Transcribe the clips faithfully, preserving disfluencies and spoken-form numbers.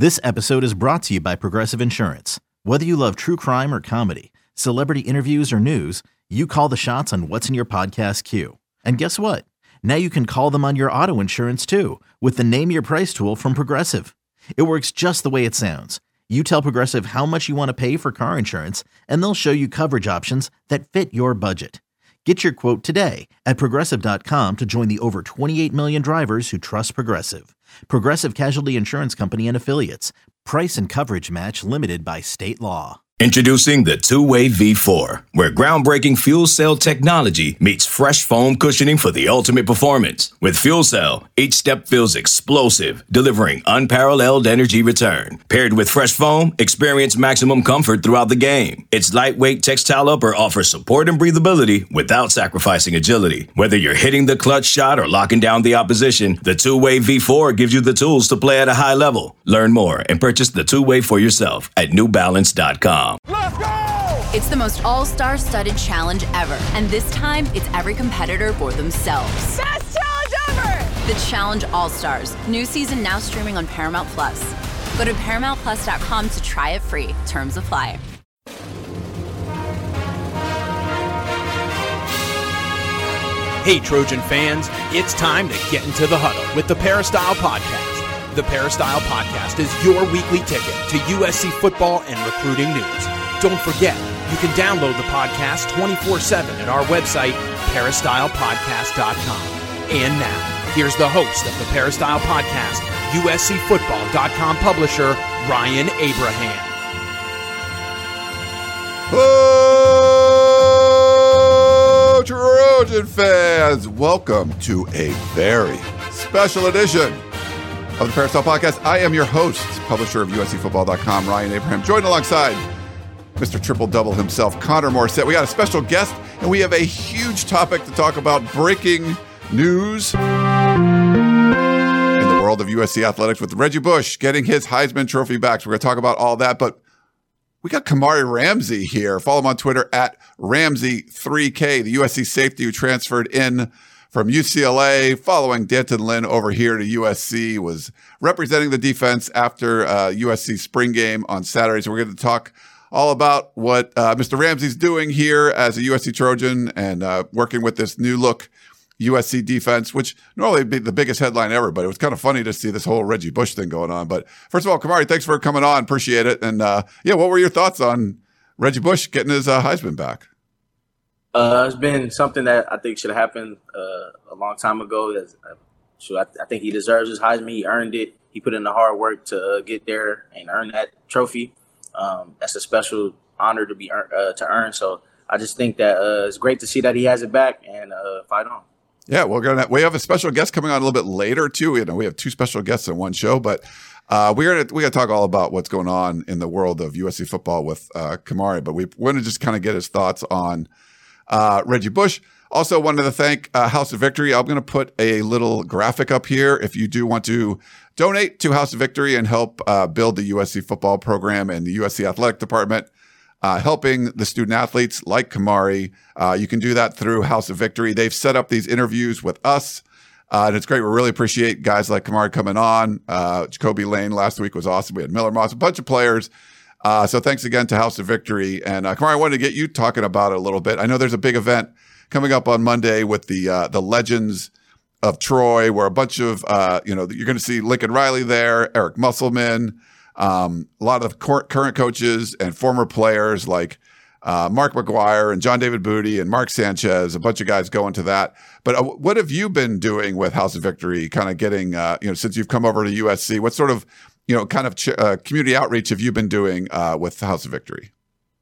This episode is brought to you by Progressive Insurance. Whether you love true crime or comedy, celebrity interviews or news, you call the shots on what's in your podcast queue. And guess what? Now you can call them on your auto insurance too with the Name Your Price tool from Progressive. It works just the way it sounds. You tell Progressive how much you want to pay for car insurance, and they'll show you coverage options that fit your budget. Get your quote today at Progressive dot com to join the over twenty-eight million drivers who trust Progressive. Progressive Casualty Insurance Company and Affiliates. Price and coverage match limited by state law. Introducing the two-way V four, where groundbreaking fuel cell technology meets fresh foam cushioning for the ultimate performance. With fuel cell, each step feels explosive, delivering unparalleled energy return. Paired with fresh foam, experience maximum comfort throughout the game. Its lightweight textile upper offers support and breathability without sacrificing agility. Whether you're hitting the clutch shot or locking down the opposition, the two-way V four gives you the tools to play at a high level. Learn more and purchase the two-way for yourself at new balance dot com. Let's go! It's the most all-star studded challenge ever. And this time, it's every competitor for themselves. Best challenge ever! The Challenge All-Stars. New season now streaming on Paramount Plus. Go to paramount plus dot com to try it free. Terms apply. Hey, Trojan fans, it's time to get into the huddle with the Peristyle Podcast. The Peristyle Podcast is your weekly ticket to U S C football and recruiting news. Don't forget, you can download the podcast twenty-four seven at our website, peristyle podcast dot com. And now, here's the host of the Peristyle Podcast, U S C football dot com publisher, Ryan Abraham. Oh, Trojan fans, welcome to a very special edition of the Peristyle Podcast. I am your host, publisher of U S C football dot com, Ryan Abraham, joined alongside Mister Triple Double himself, Connor Morissette. We got a special guest, and we have a huge topic to talk about, breaking news in the world of U S C athletics with Reggie Bush getting his Heisman Trophy back. So we're going to talk about all that, but we got Kamari Ramsey here. Follow him on Twitter at Ramsey three K, the U S C safety who transferred in from U C L A following D'Anton Lynn over here to U S C, was representing the defense after uh, U S C spring game on Saturday. So we're going to talk all about what uh, Mister Ramsey's doing here as a U S C Trojan and uh, working with this new look U S C defense, which normally would be the biggest headline ever, but it was kind of funny to see this whole Reggie Bush thing going on. But first of all, Kamari, thanks for coming on. Appreciate it. And uh, yeah, what were your thoughts on Reggie Bush getting his uh, Heisman back? Uh, it's been something that I think should have happened uh, a long time ago. That's, uh, so I, I think he deserves his Heisman. He earned it. He put in the hard work to uh, get there and earn that trophy. Um, that's a special honor to be uh, to earn. So I just think that uh, it's great to see that he has it back and uh, fight on. Yeah, we're gonna we have a special guest coming on a little bit later too. You know, we have two special guests in one show, but uh, we're gonna we gotta talk all about what's going on in the world of U S C football with uh, Kamari. But we want to just kind of get his thoughts on uh, Reggie Bush. Also, wanted to thank uh, House of Victory. I'm going to put a little graphic up here if you do want to donate to House of Victory and help uh, build the U S C football program and the U S C athletic department, uh, helping the student athletes like Kamari. Uh, you can do that through House of Victory. They've set up these interviews with us, uh, and it's great. We really appreciate guys like Kamari coming on. Uh, Jacoby Lane last week was awesome. We had Miller Moss, a bunch of players. Uh, so thanks again to House of Victory. And uh, Kamari, I wanted to get you talking about it a little bit. I know there's a big event coming up on Monday with the uh, the Legends of Troy, where a bunch of, uh, you know, you're going to see Lincoln Riley there, Eric Musselman, um, a lot of cor- current coaches and former players like uh, Mark McGuire and John David Booty and Mark Sanchez, a bunch of guys going to that. But uh, what have you been doing with House of Victory, kind of getting, uh, you know, since you've come over to U S C? What sort of, you know, kind of ch- uh, community outreach have you been doing uh, with House of Victory?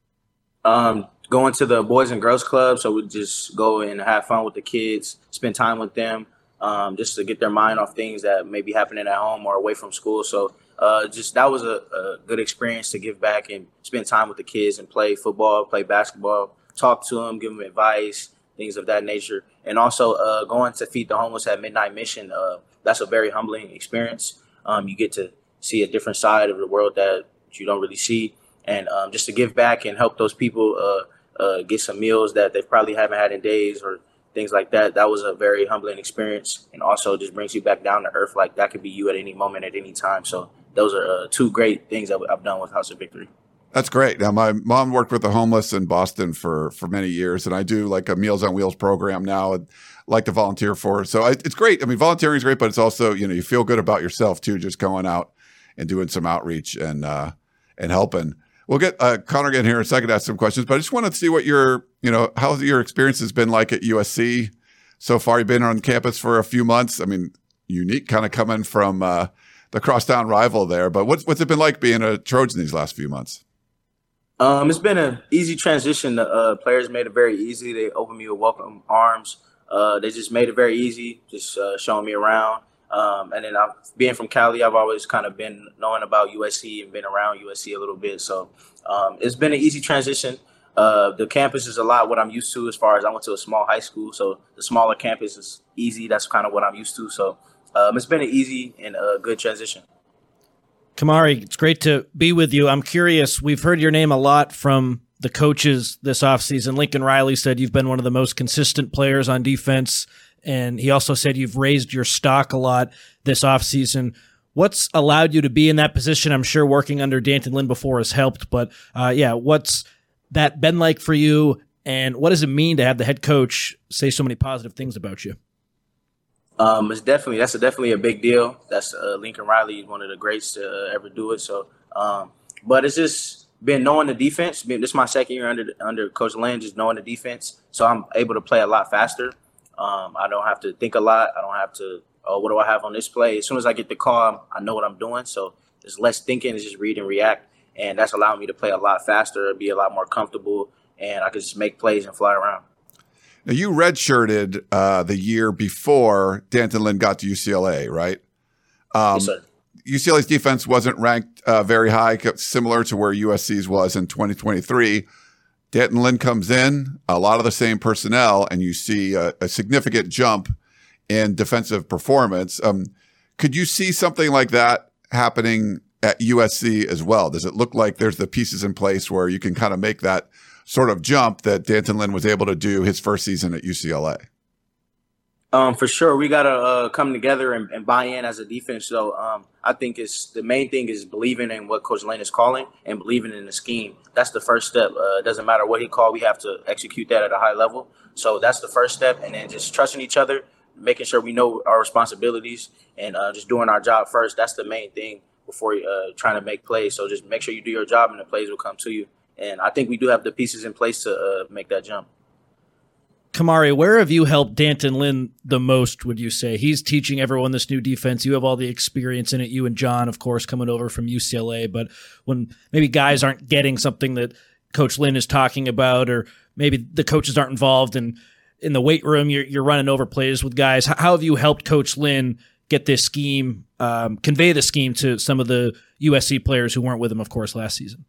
Um, going to the Boys and Girls Club, so we just go and have fun with the kids, spend time with them, um, just to get their mind off things that may be happening at home or away from school. So uh, just that was a, a good experience to give back and spend time with the kids and play football, play basketball, talk to them, give them advice, things of that nature. And also uh, going to feed the homeless at Midnight Mission, uh, that's a very humbling experience. Um, you get to see a different side of the world that you don't really see. And um, just to give back and help those people uh, uh, get some meals that they probably haven't had in days, or things like that. That was a very humbling experience, and also just brings you back down to earth. Like that could be you at any moment, at any time. So those are uh, two great things that I've done with House of Victory. That's great. Now, my mom worked with the homeless in Boston for, for many years, and I do like a Meals on Wheels program now. I'd like to volunteer for. So I, it's great. I mean, volunteering is great, but it's also, you know, you feel good about yourself too, just going out and doing some outreach and, uh, and helping. We'll get uh, Connor in here in a second to ask some questions, but I just wanted to see what your, you know, how your experience has been like at U S C so far. You've been on campus for a few months. I mean, unique kind of coming from uh, the crosstown rival there, but what's, what's it been like being a Trojan these last few months? Um, it's been an easy transition. The uh, players made it very easy. They opened me with welcome arms. Uh, they just made it very easy, just uh, showing me around. Um, and then I've, being from Cali, I've always kind of been knowing about U S C and been around U S C a little bit. So um, it's been an easy transition. Uh, the campus is a lot what I'm used to as far as I went to a small high school. So the smaller campus is easy. That's kind of what I'm used to. So um, it's been an easy and a good transition. Kamari, it's great to be with you. I'm curious, we've heard your name a lot from the coaches this offseason. Lincoln Riley said you've been one of the most consistent players on defense, and he also said you've raised your stock a lot this offseason. What's allowed you to be in that position? I'm sure working under D'Anton Lynn before has helped, but uh, yeah, what's that been like for you, and what does it mean to have the head coach say so many positive things about you? Um, it's definitely that's a, definitely a big deal. That's uh, Lincoln Riley, one of the greats to uh, ever do it. So, um, but it's just been knowing the defense. This is my second year under under Coach Lynn, just knowing the defense. So I'm able to play a lot faster. Um, I don't have to think a lot. I don't have to. Oh, what do I have on this play? As soon as I get the call, I know what I'm doing. So there's less thinking. It's just read and react, and that's allowing me to play a lot faster, be a lot more comfortable, and I can just make plays and fly around. Now, you redshirted uh, the year before D'Anton Lynn got to U C L A, right? Um, Yes, sir. U C L A's defense wasn't ranked uh, very high, similar to where U S C's was in twenty twenty-three. D'Anton Lynn comes in, a lot of the same personnel, and you see a, a significant jump in defensive performance. Um, could you see something like that happening at U S C as well? Does it look like there's the pieces in place where you can kind of make that sort of jump that D'Anton Lynn was able to do his first season at U C L A? Um, for sure, we gotta uh, come together and, and buy in as a defense. So um, I think it's the main thing is believing in what Coach Lynn is calling and believing in the scheme. That's the first step. Uh, it doesn't matter what he called, we have to execute that at a high level. So that's the first step, and then just trusting each other, making sure we know our responsibilities, and uh, just doing our job first. That's the main thing before uh, trying to make plays. So just make sure you do your job, and the plays will come to you. And I think we do have the pieces in place to uh, make that jump. Kamari, where have you helped D'Anton Lynn the most, would you say? He's teaching everyone this new defense. You have all the experience in it. You and John, of course, coming over from U C L A. But when maybe guys aren't getting something that Coach Lynn is talking about, or maybe the coaches aren't involved in, in the weight room, you're, you're running over plays with guys. How have you helped Coach Lynn get this scheme, um, convey the scheme to some of the U S C players who weren't with him, of course, last season?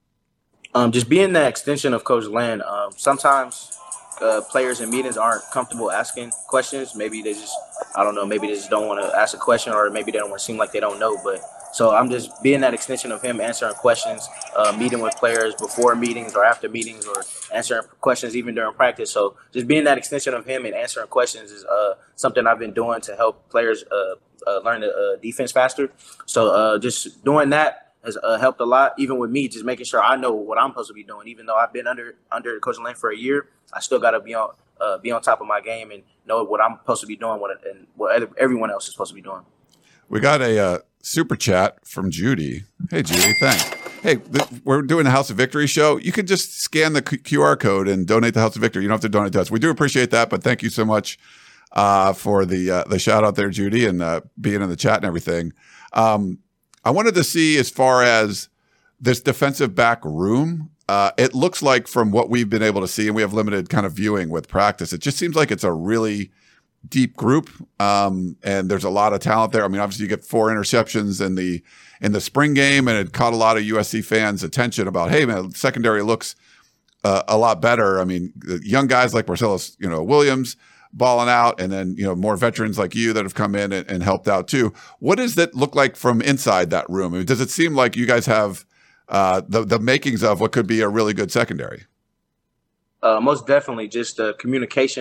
Um, just being that extension of Coach Lynn. Um, sometimes uh, players in meetings aren't comfortable asking questions. Maybe they just, I don't know, maybe they just don't want to ask a question, or maybe they don't want to seem like they don't know. But so I'm just being that extension of him, answering questions, uh, meeting with players before meetings or after meetings, or answering questions even during practice. So just being that extension of him and answering questions is uh, something I've been doing to help players uh, uh, learn the uh, defense faster. So uh, just doing that has uh, helped a lot, even with me, just making sure I know what I'm supposed to be doing. Even though I've been under under Coach Lynn for a year, I still got to be on uh, be on top of my game and know what I'm supposed to be doing, what, and what everyone else is supposed to be doing. We got a uh, super chat from Judy. Hey, Judy, thanks. Hey, th- we're doing the House of Victory show. You can just scan the Q R code and donate to House of Victory. You don't have to donate to us. We do appreciate that, but thank you so much uh, for the uh, the shout out there, Judy, and uh, being in the chat and everything. Um, I wanted to see, as far as this defensive back room, uh, it looks like from what we've been able to see, and we have limited kind of viewing with practice, it just seems like it's a really deep group, um, and there's a lot of talent there. I mean, obviously you get four interceptions in the in the spring game, and it caught a lot of U S C fans' attention about, hey, man, secondary looks uh, a lot better. I mean, young guys like Marcellus, you know, Williams, balling out, and then, you know, more veterans like you that have come in and, and helped out too. What does that look like from inside that room? I mean, does it seem like you guys have uh, the the makings of what could be a really good secondary? Uh, most definitely, just the communication of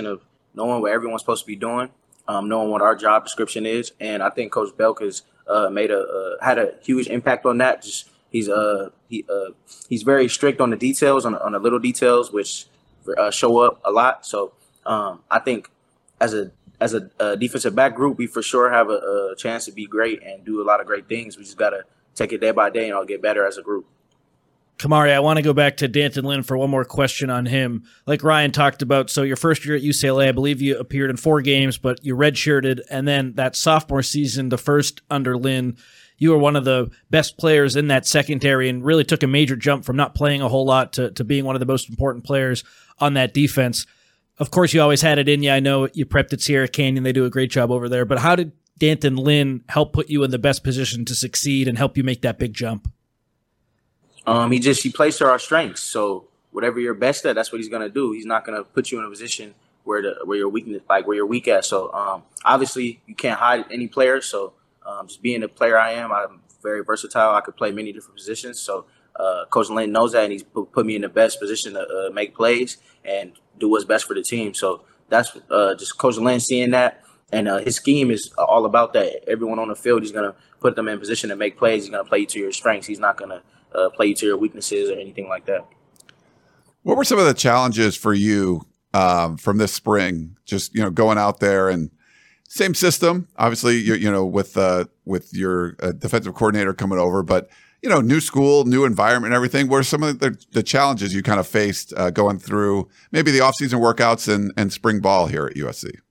knowing what everyone's supposed to be doing, um, knowing what our job description is. And I think Coach Belk has uh, made a uh, had a huge impact on that. Just he's uh he uh he's very strict on the details, on on the little details, which uh, show up a lot. So um, I think as a as a, a defensive back group, we for sure have a, a chance to be great and do a lot of great things. We just gotta take it day by day, and I'll get better as a group. Kamari, I want to go back to D'Anton Lynn for one more question on him. Like Ryan talked about, so your first year at U C L A, I believe you appeared in four games, but you redshirted, and then that sophomore season, the first under Lynn, you were one of the best players in that secondary and really took a major jump from not playing a whole lot to, to being one of the most important players on that defense. Of course, you always had it in you. I know you prepped at Sierra Canyon. They do a great job over there. But how did D'Anton Lynn help put you in the best position to succeed and help you make that big jump? Um, he just he plays to our strengths. So whatever you're best at, that's what he's gonna do. He's not gonna put you in a position where the where you're weak, like where you're weak at. So um, obviously you can't hide any player. So um, just being the player I am, I'm very versatile. I could play many different positions. So uh, Coach Lynn knows that, and he's put, put me in the best position to uh, make plays and do what's best for the team. So that's uh, just Coach Lynn seeing that. And uh, his scheme is all about that. Everyone on the field, he's going to put them in position to make plays. He's going to play you to your strengths. He's not going to uh, play you to your weaknesses or anything like that. What were some of the challenges for you um, from this spring? Just, you know, going out there and same system, obviously, you, you know, with uh, with your uh, defensive coordinator coming over, but, you know, new school, new environment and everything. What are some of the, the challenges you kind of faced uh, going through maybe the offseason workouts and, and spring ball here at U S C?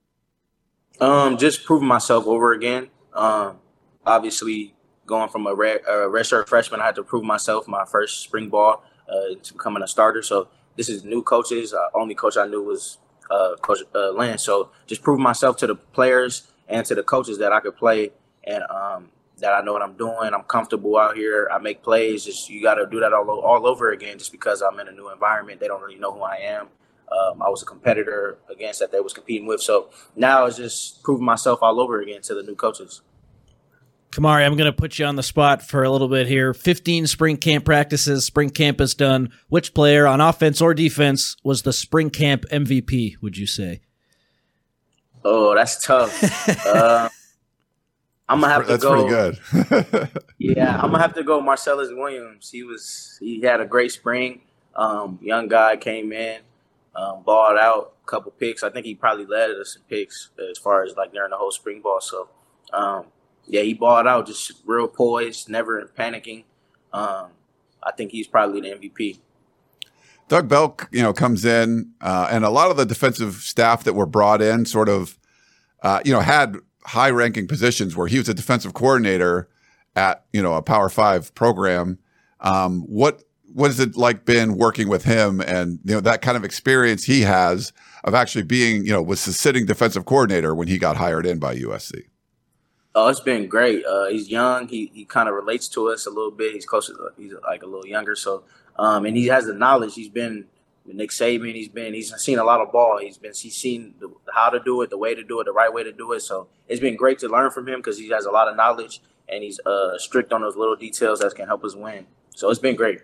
Um, just proving myself over again. Um, obviously, going from a red, a redshirt freshman, I had to prove myself my first spring ball uh, to becoming a starter. So this is new coaches. Uh, only coach I knew was uh, Coach uh, Lynn. So just proving myself to the players and to the coaches that I could play and um, that I know what I'm doing. I'm comfortable out here. I make plays. Just you got to do that all all over again. Just because I'm in a new environment, they don't really know who I am. Um, I was a competitor against that they was competing with. So now it's just proving myself all over again to the new coaches. Kamari, I'm going to put you on the spot for a little bit here. fifteen spring camp practices. Spring camp is done. Which player on offense or defense was the spring camp M V P, would you say? Oh, that's tough. uh, I'm going to have to that's go. That's pretty good. Yeah, I'm going to have to go Marcellus Williams. He was, he had a great spring. Um, young guy came in. Um, balled out, a couple picks. I think he probably led us in picks as far as like during the whole spring ball. So, um, yeah, he balled out, just real poised, never panicking. Um, I think he's probably the M V P. Doug Belk, you know, comes in, uh, and a lot of the defensive staff that were brought in sort of, uh, you know, had high-ranking positions where he was a defensive coordinator at, you know, a Power Five program. Um, what What has it like been working with him and, you know, that kind of experience he has of actually being, you know, was the sitting defensive coordinator when he got hired in by U S C? Oh, it's been great. Uh, he's young. He he kind of relates to us a little bit. He's closer. He's like a little younger. So, um, and he has the knowledge. He's been with Nick Saban. He's been he's seen a lot of ball. He's been he's seen the, how to do it, the way to do it, the right way to do it. So it's been great to learn from him because he has a lot of knowledge and he's uh, strict on those little details that can help us win. So it's been great.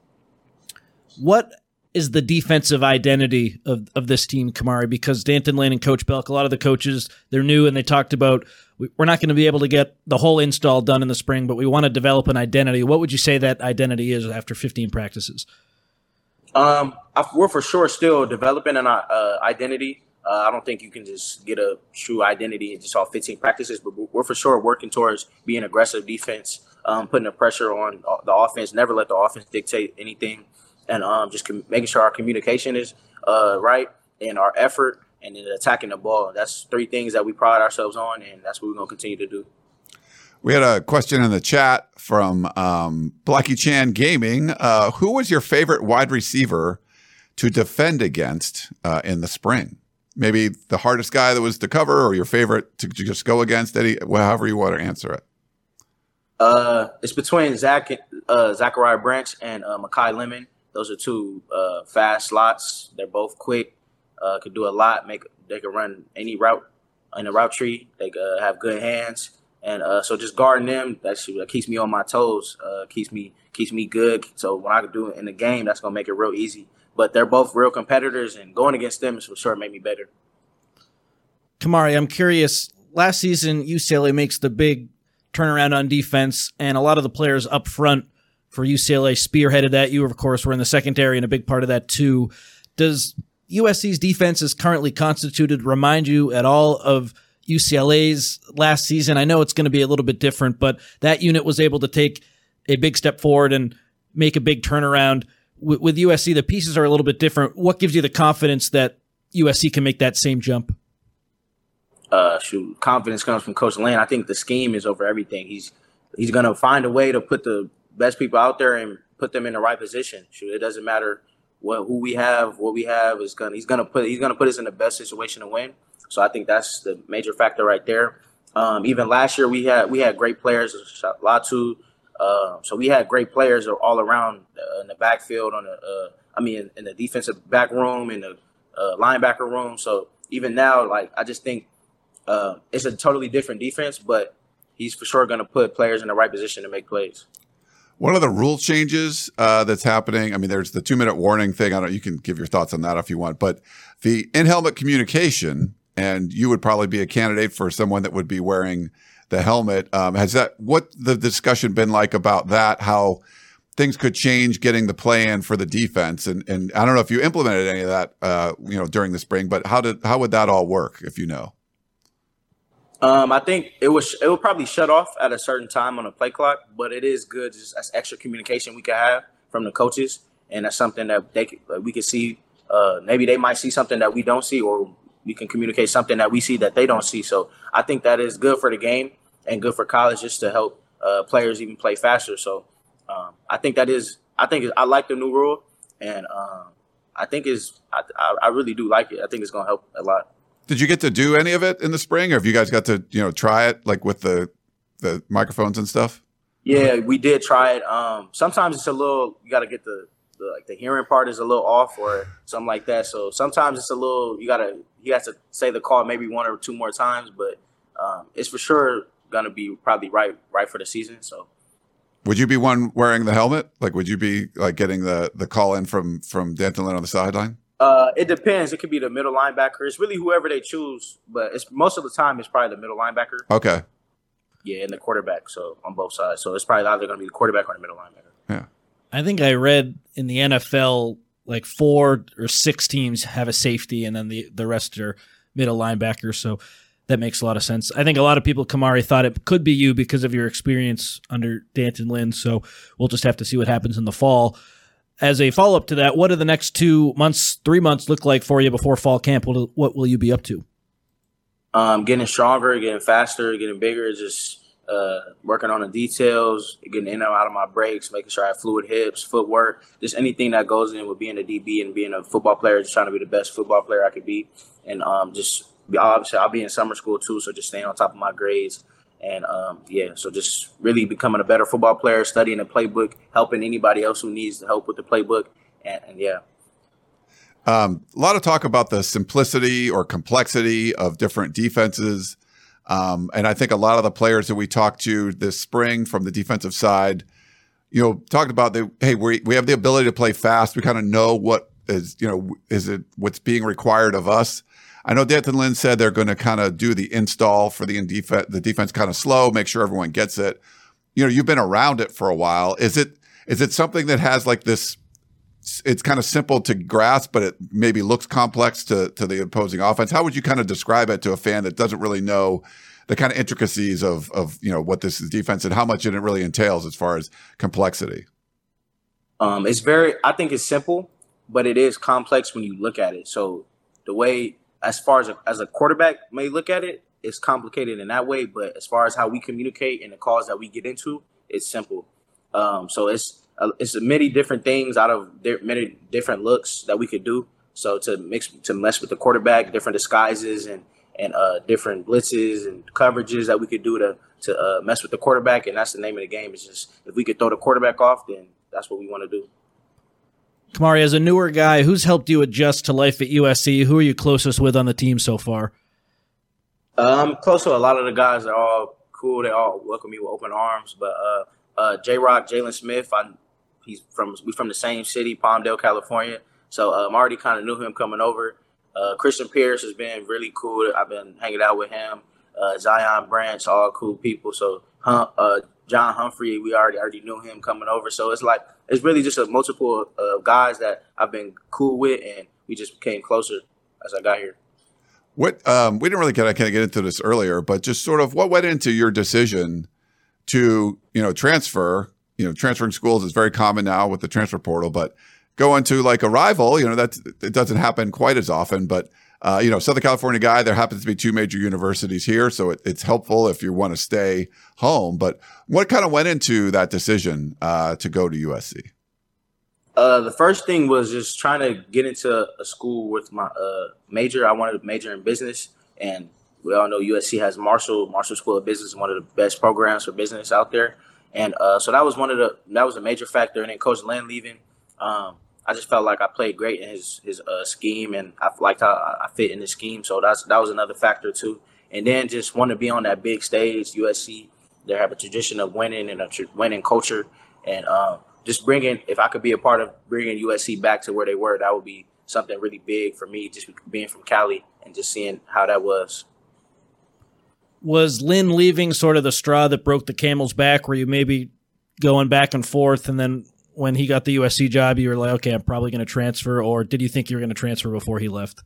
What is the defensive identity of, of this team, Kamari? Because D'Anton Lynn and Coach Belk, a lot of the coaches, they're new, and they talked about we're not going to be able to get the whole install done in the spring, but we want to develop an identity. What would you say that identity is after fifteen practices? Um, I, we're for sure still developing an uh, identity. Uh, I don't think you can just get a true identity in just all fifteen practices, but we're for sure working towards being aggressive defense, um, putting the pressure on the offense, never let the offense dictate anything. And um, just com- making sure our communication is uh, right and our effort and then attacking the ball. That's three things that we pride ourselves on, and that's what we're going to continue to do. We had a question in the chat from um, Blackie Chan Gaming. Uh, who was your favorite wide receiver to defend against uh, in the spring? Maybe the hardest guy that was to cover or your favorite to, to just go against, any, however you want to answer it. Uh, it's between Zach, uh, Zachariah Branch and uh, Makai Lemon. Those are two uh, fast slots. They're both quick, uh, could do a lot. Make They could run any route in a route tree. They uh, have good hands. And uh, so just guarding them, that, that keeps me on my toes, uh, keeps me keeps me good. So when I can do it in the game, that's going to make it real easy. But they're both real competitors, and going against them is for sure made me better. Kamari, I'm curious. Last season, U C L A makes the big turnaround on defense, and a lot of the players up front for U C L A spearheaded that. You, of course, were in the secondary and a big part of that too. Does U S C's defense is currently constituted remind you at all of U C L A's last season? I know it's going to be a little bit different, but that unit was able to take a big step forward and make a big turnaround. With, with U S C, the pieces are a little bit different. What gives you the confidence that U S C can make that same jump? Uh, shoot, confidence comes from Coach Lane. I think the scheme is over everything. He's he's going to find a way to put the best people out there and put them in the right position. Shoot, it doesn't matter what who we have, what we have is gonna he's gonna put he's gonna put us in the best situation to win. So I think that's the major factor right there. Um, even last year we had we had great players, Latu. Uh, so we had great players all around uh, in the backfield, on the uh, I mean in, in the defensive back room, in the uh, linebacker room. So even now, like I just think. Uh, it's a totally different defense, but he's for sure going to put players in the right position to make plays. One of the rule changes uh, that's happening, I mean, there's the two-minute warning thing. I don't. You can give your thoughts on that if you want. But the in-helmet communication, and you would probably be a candidate for someone that would be wearing the helmet. Um, has that what the discussion been like about that? How things could change getting the play in for the defense, and and I don't know if you implemented any of that, uh, you know, during the spring. But how did how would that all work if you know? Um, I think it was it would probably shut off at a certain time on the play clock, but it is good just as extra communication we can have from the coaches, and that's something that they like, we can see. Uh, maybe they might see something that we don't see, or we can communicate something that we see that they don't see. So I think that is good for the game and good for college just to help uh, players even play faster. So um, I think that is I think I like the new rule, and um, I think is I, I really do like it. I think it's going to help a lot. Did you get to do any of it in the spring, or have you guys got to, you know, try it like with the the microphones and stuff? Yeah, we did try it. Um, sometimes it's a little, you got to get the, the like the hearing part is a little off or something like that. So sometimes it's a little, you got to, you have to say the call maybe one or two more times, but um, it's for sure going to be probably right, right for the season. So. Would you be one wearing the helmet? Like, would you be like getting the, the call in from, from D'Anton Lynn on the sideline? Uh, it depends. It could be the middle linebacker. It's really whoever they choose, but it's most of the time it's probably the middle linebacker. Okay. Yeah, and the quarterback. So on both sides. So it's probably either going to be the quarterback or the middle linebacker. Yeah. I think I read in the N F L like four or six teams have a safety, and then the the rest are middle linebackers. So that makes a lot of sense. I think a lot of people, Kamari, thought it could be you because of your experience under D'Anton Lynn. So we'll just have to see what happens in the fall. As a follow-up to that, what do the next two months, three months look like for you before fall camp? What, what will you be up to? Um, getting stronger, getting faster, getting bigger, just uh, working on the details, getting in and out of my breaks, making sure I have fluid hips, footwork, just anything that goes in with being a D B and being a football player, just trying to be the best football player I could be. And um, just obviously I'll be in summer school too, so just staying on top of my grades. And, um, yeah, so just really becoming a better football player, studying the playbook, helping anybody else who needs help with the playbook. And, and yeah. Um, a lot of talk about the simplicity or complexity of different defenses. Um, and I think a lot of the players that we talked to this spring from the defensive side, you know, talked about the, hey, we we have the ability to play fast. We kind of know what is, you know, is it what's being required of us. I know D'Anton Lynn said they're going to kind of do the install for the in defense, the defense kind of slow, make sure everyone gets it. You know, you've been around it for a while. Is it is it something that has like this? It's kind of simple to grasp, but it maybe looks complex to to the opposing offense. How would you kind of describe it to a fan that doesn't really know the kind of intricacies of of you know what this is defense and how much it really entails as far as complexity? Um, it's very. I think it's simple, but it is complex when you look at it. So the way. As far as a, as a quarterback may look at it, it's complicated in that way. But as far as how we communicate and the calls that we get into, it's simple. Um, so it's uh, it's many different things out of di- many different looks that we could do. So to mix to mess with the quarterback, different disguises and and uh, different blitzes and coverages that we could do to to uh, mess with the quarterback. And that's the name of the game. It's just if we could throw the quarterback off, then that's what we want to do. Kamari, as a newer guy, who's helped you adjust to life at U S C? Who are you closest with on the team so far? I'm close to a lot of the guys. They're all cool. They all welcome me with open arms. But uh, uh, J-Rock, Jalen Smith, I, he's from we from the same city, Palmdale, California. So um, I already kind of knew him coming over. Uh, Christian Pierce has been really cool. I've been hanging out with him. Uh, Zion Branch, all cool people. So uh, John Humphrey, we already already knew him coming over. So it's like it's really just a multiple of guys that I've been cool with, and we just became closer as I got here. What um, we didn't really kind of get into this earlier, but just sort of what went into your decision to, you know, transfer. You know, transferring schools is very common now with the transfer portal, but going to like a rival, you know, that it doesn't happen quite as often. But uh, you know, Southern California guy, there happens to be two major universities here, so it, it's helpful if you want to stay home. But what kind of went into that decision uh, to go to U S C? Uh, the first thing was just trying to get into a school with my uh, major. I wanted to major in business, and we all know U S C has Marshall, Marshall School of Business, one of the best programs for business out there. And uh, so that was one of the that was a major factor. And then Coach Lynn leaving, um, I just felt like I played great in his his uh, scheme, and I liked how I fit in his scheme. So that's that was another factor too. And then just want to be on that big stage. U S C, they have a tradition of winning and a tr- winning culture, and um, just bringing, if I could be a part of bringing U S C back to where they were, that would be something really big for me, just being from Cali and just seeing how that was. Was Lynn leaving sort of the straw that broke the camel's back? Were you maybe going back and forth, and then when he got the U S C job, you were like, okay, I'm probably going to transfer, or did you think you were going to transfer before he left?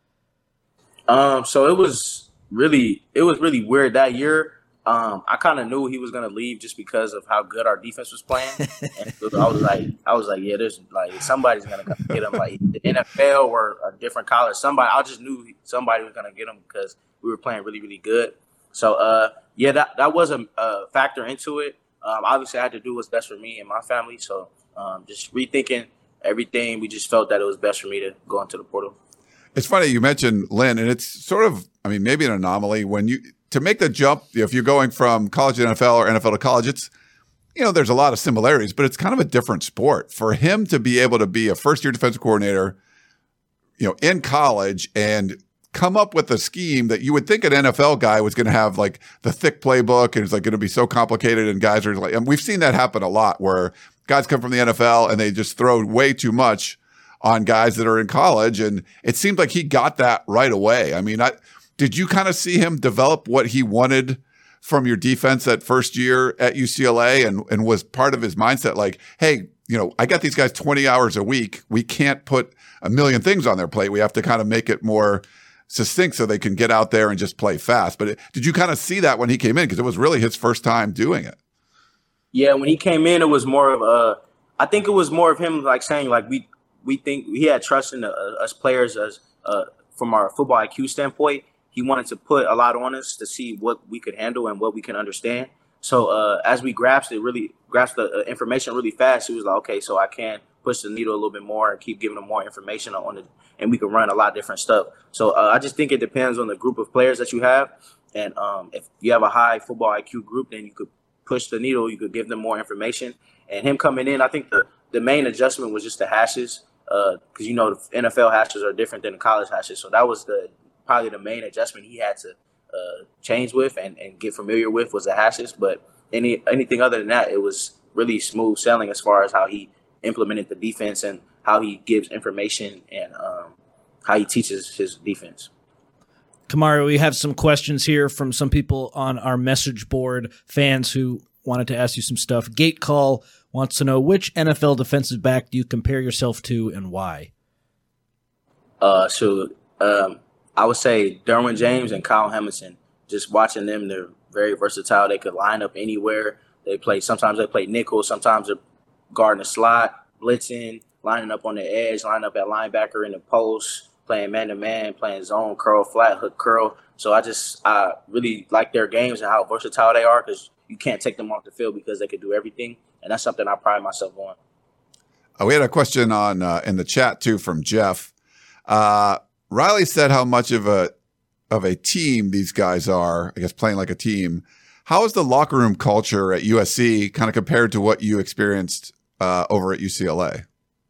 Um, so it was really, it was really weird that year. Um, I kind of knew he was going to leave just because of how good our defense was playing. And I was like, I was like, yeah, there's like somebody's going to get him, like the N F L or a different college. Somebody, I just knew somebody was going to get him because we were playing really, really good. So, uh, yeah, that that was a, a factor into it. Um, obviously, I had to do what's best for me and my family. So, um, just rethinking everything, we just felt that it was best for me to go into the portal. It's funny you mentioned Lynn, and it's sort of, I mean, maybe an anomaly when you to make the jump. If you're going from college to N F L or N F L to college, it's, you know, there's a lot of similarities, but it's kind of a different sport. For him to be able to be a first-year defensive coordinator, you know, in college and come up with a scheme that you would think an N F L guy was going to have like the thick playbook and it's like going to be so complicated, and guys are like, and we've seen that happen a lot where guys come from the N F L and they just throw way too much on guys that are in college. And it seemed like he got that right away. I mean, I, did you kind of see him develop what he wanted from your defense that first year at U C L A, and, and was part of his mindset like, hey, you know, I got these guys twenty hours a week. We can't put a million things on their plate. We have to kind of make it more succinct so they can get out there and just play fast. But it, did you kind of see that when he came in? Because it was really his first time doing it. Yeah, when he came in, it was more of a, I think it was more of him like saying like we we think he had trust in the, uh, us players as uh, from our football I Q standpoint. He wanted to put a lot on us to see what we could handle and what we can understand. So uh, as we grasped it, really grasped the uh, information really fast, he was like, okay, so I can push the needle a little bit more and keep giving them more information on it, and we can run a lot of different stuff. So uh, I just think it depends on the group of players that you have. And um, if you have a high football I Q group, then you could push the needle, you could give them more information. And him coming in, I think the, the main adjustment was just the hashes, because, uh, you know, the N F L hashes are different than the college hashes. So that was the probably the main adjustment he had to uh, change with and, and get familiar with was the hashes. But any anything other than that, it was really smooth sailing as far as how he implemented the defense and how he gives information and um, how he teaches his defense. Kamari, we have some questions here from some people on our message board, fans who wanted to ask you some stuff. Gate Call wants to know, which N F L defensive back do you compare yourself to and why? Uh, so um, I would say Derwin James and Kyle Hamilton. Just watching them, they're very versatile. They could line up anywhere. They play. Sometimes they play nickel. Sometimes they're guarding the slot, blitzing, lining up on the edge, lining up at linebacker in the post, playing man-to-man, playing zone, curl, flat, hook, curl. So I just I really like their games and how versatile they are, because you can't take them off the field because they could do everything. And that's something I pride myself on. Uh, we had a question on uh, in the chat, too, from Jeff. Uh, Riley said how much of a of a team these guys are, I guess, playing like a team. How is the locker room culture at U S C kind of compared to what you experienced uh, over at U C L A?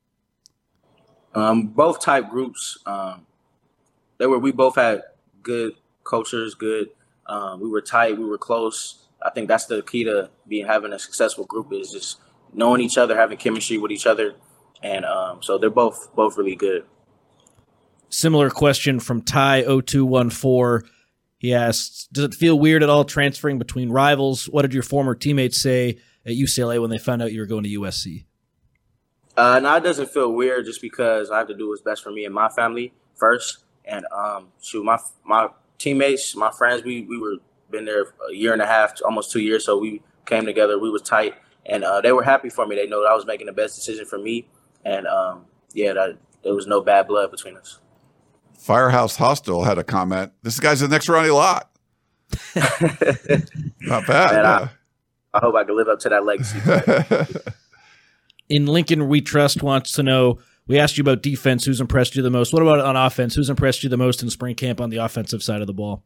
Um, both type groups, um, they were. We both had good cultures. Good. Um, we were tight. We were close. I think that's the key to being having a successful group, is just knowing each other, having chemistry with each other, and um, so they're both both really good. Similar question from Ty oh two one four. He asks, does it feel weird at all transferring between rivals? What did your former teammates say at U C L A when they found out you were going to U S C? Uh, no, it doesn't feel weird just because I have to do what's best for me and my family first. And um, shoot, my my teammates, my friends, we we were been there a year and a half, almost two years. So we came together. We was tight, and uh, they were happy for me. They know that I was making the best decision for me. And um, yeah, that, there was no bad blood between us. Firehouse Hostel had a comment. This guy's the next Ronnie Lott. Not bad. Man, yeah. I, I hope I can live up to that legacy. In Lincoln We Trust wants to know, we asked you about defense, who's impressed you the most. What about on offense? Who's impressed you the most in spring camp on the offensive side of the ball?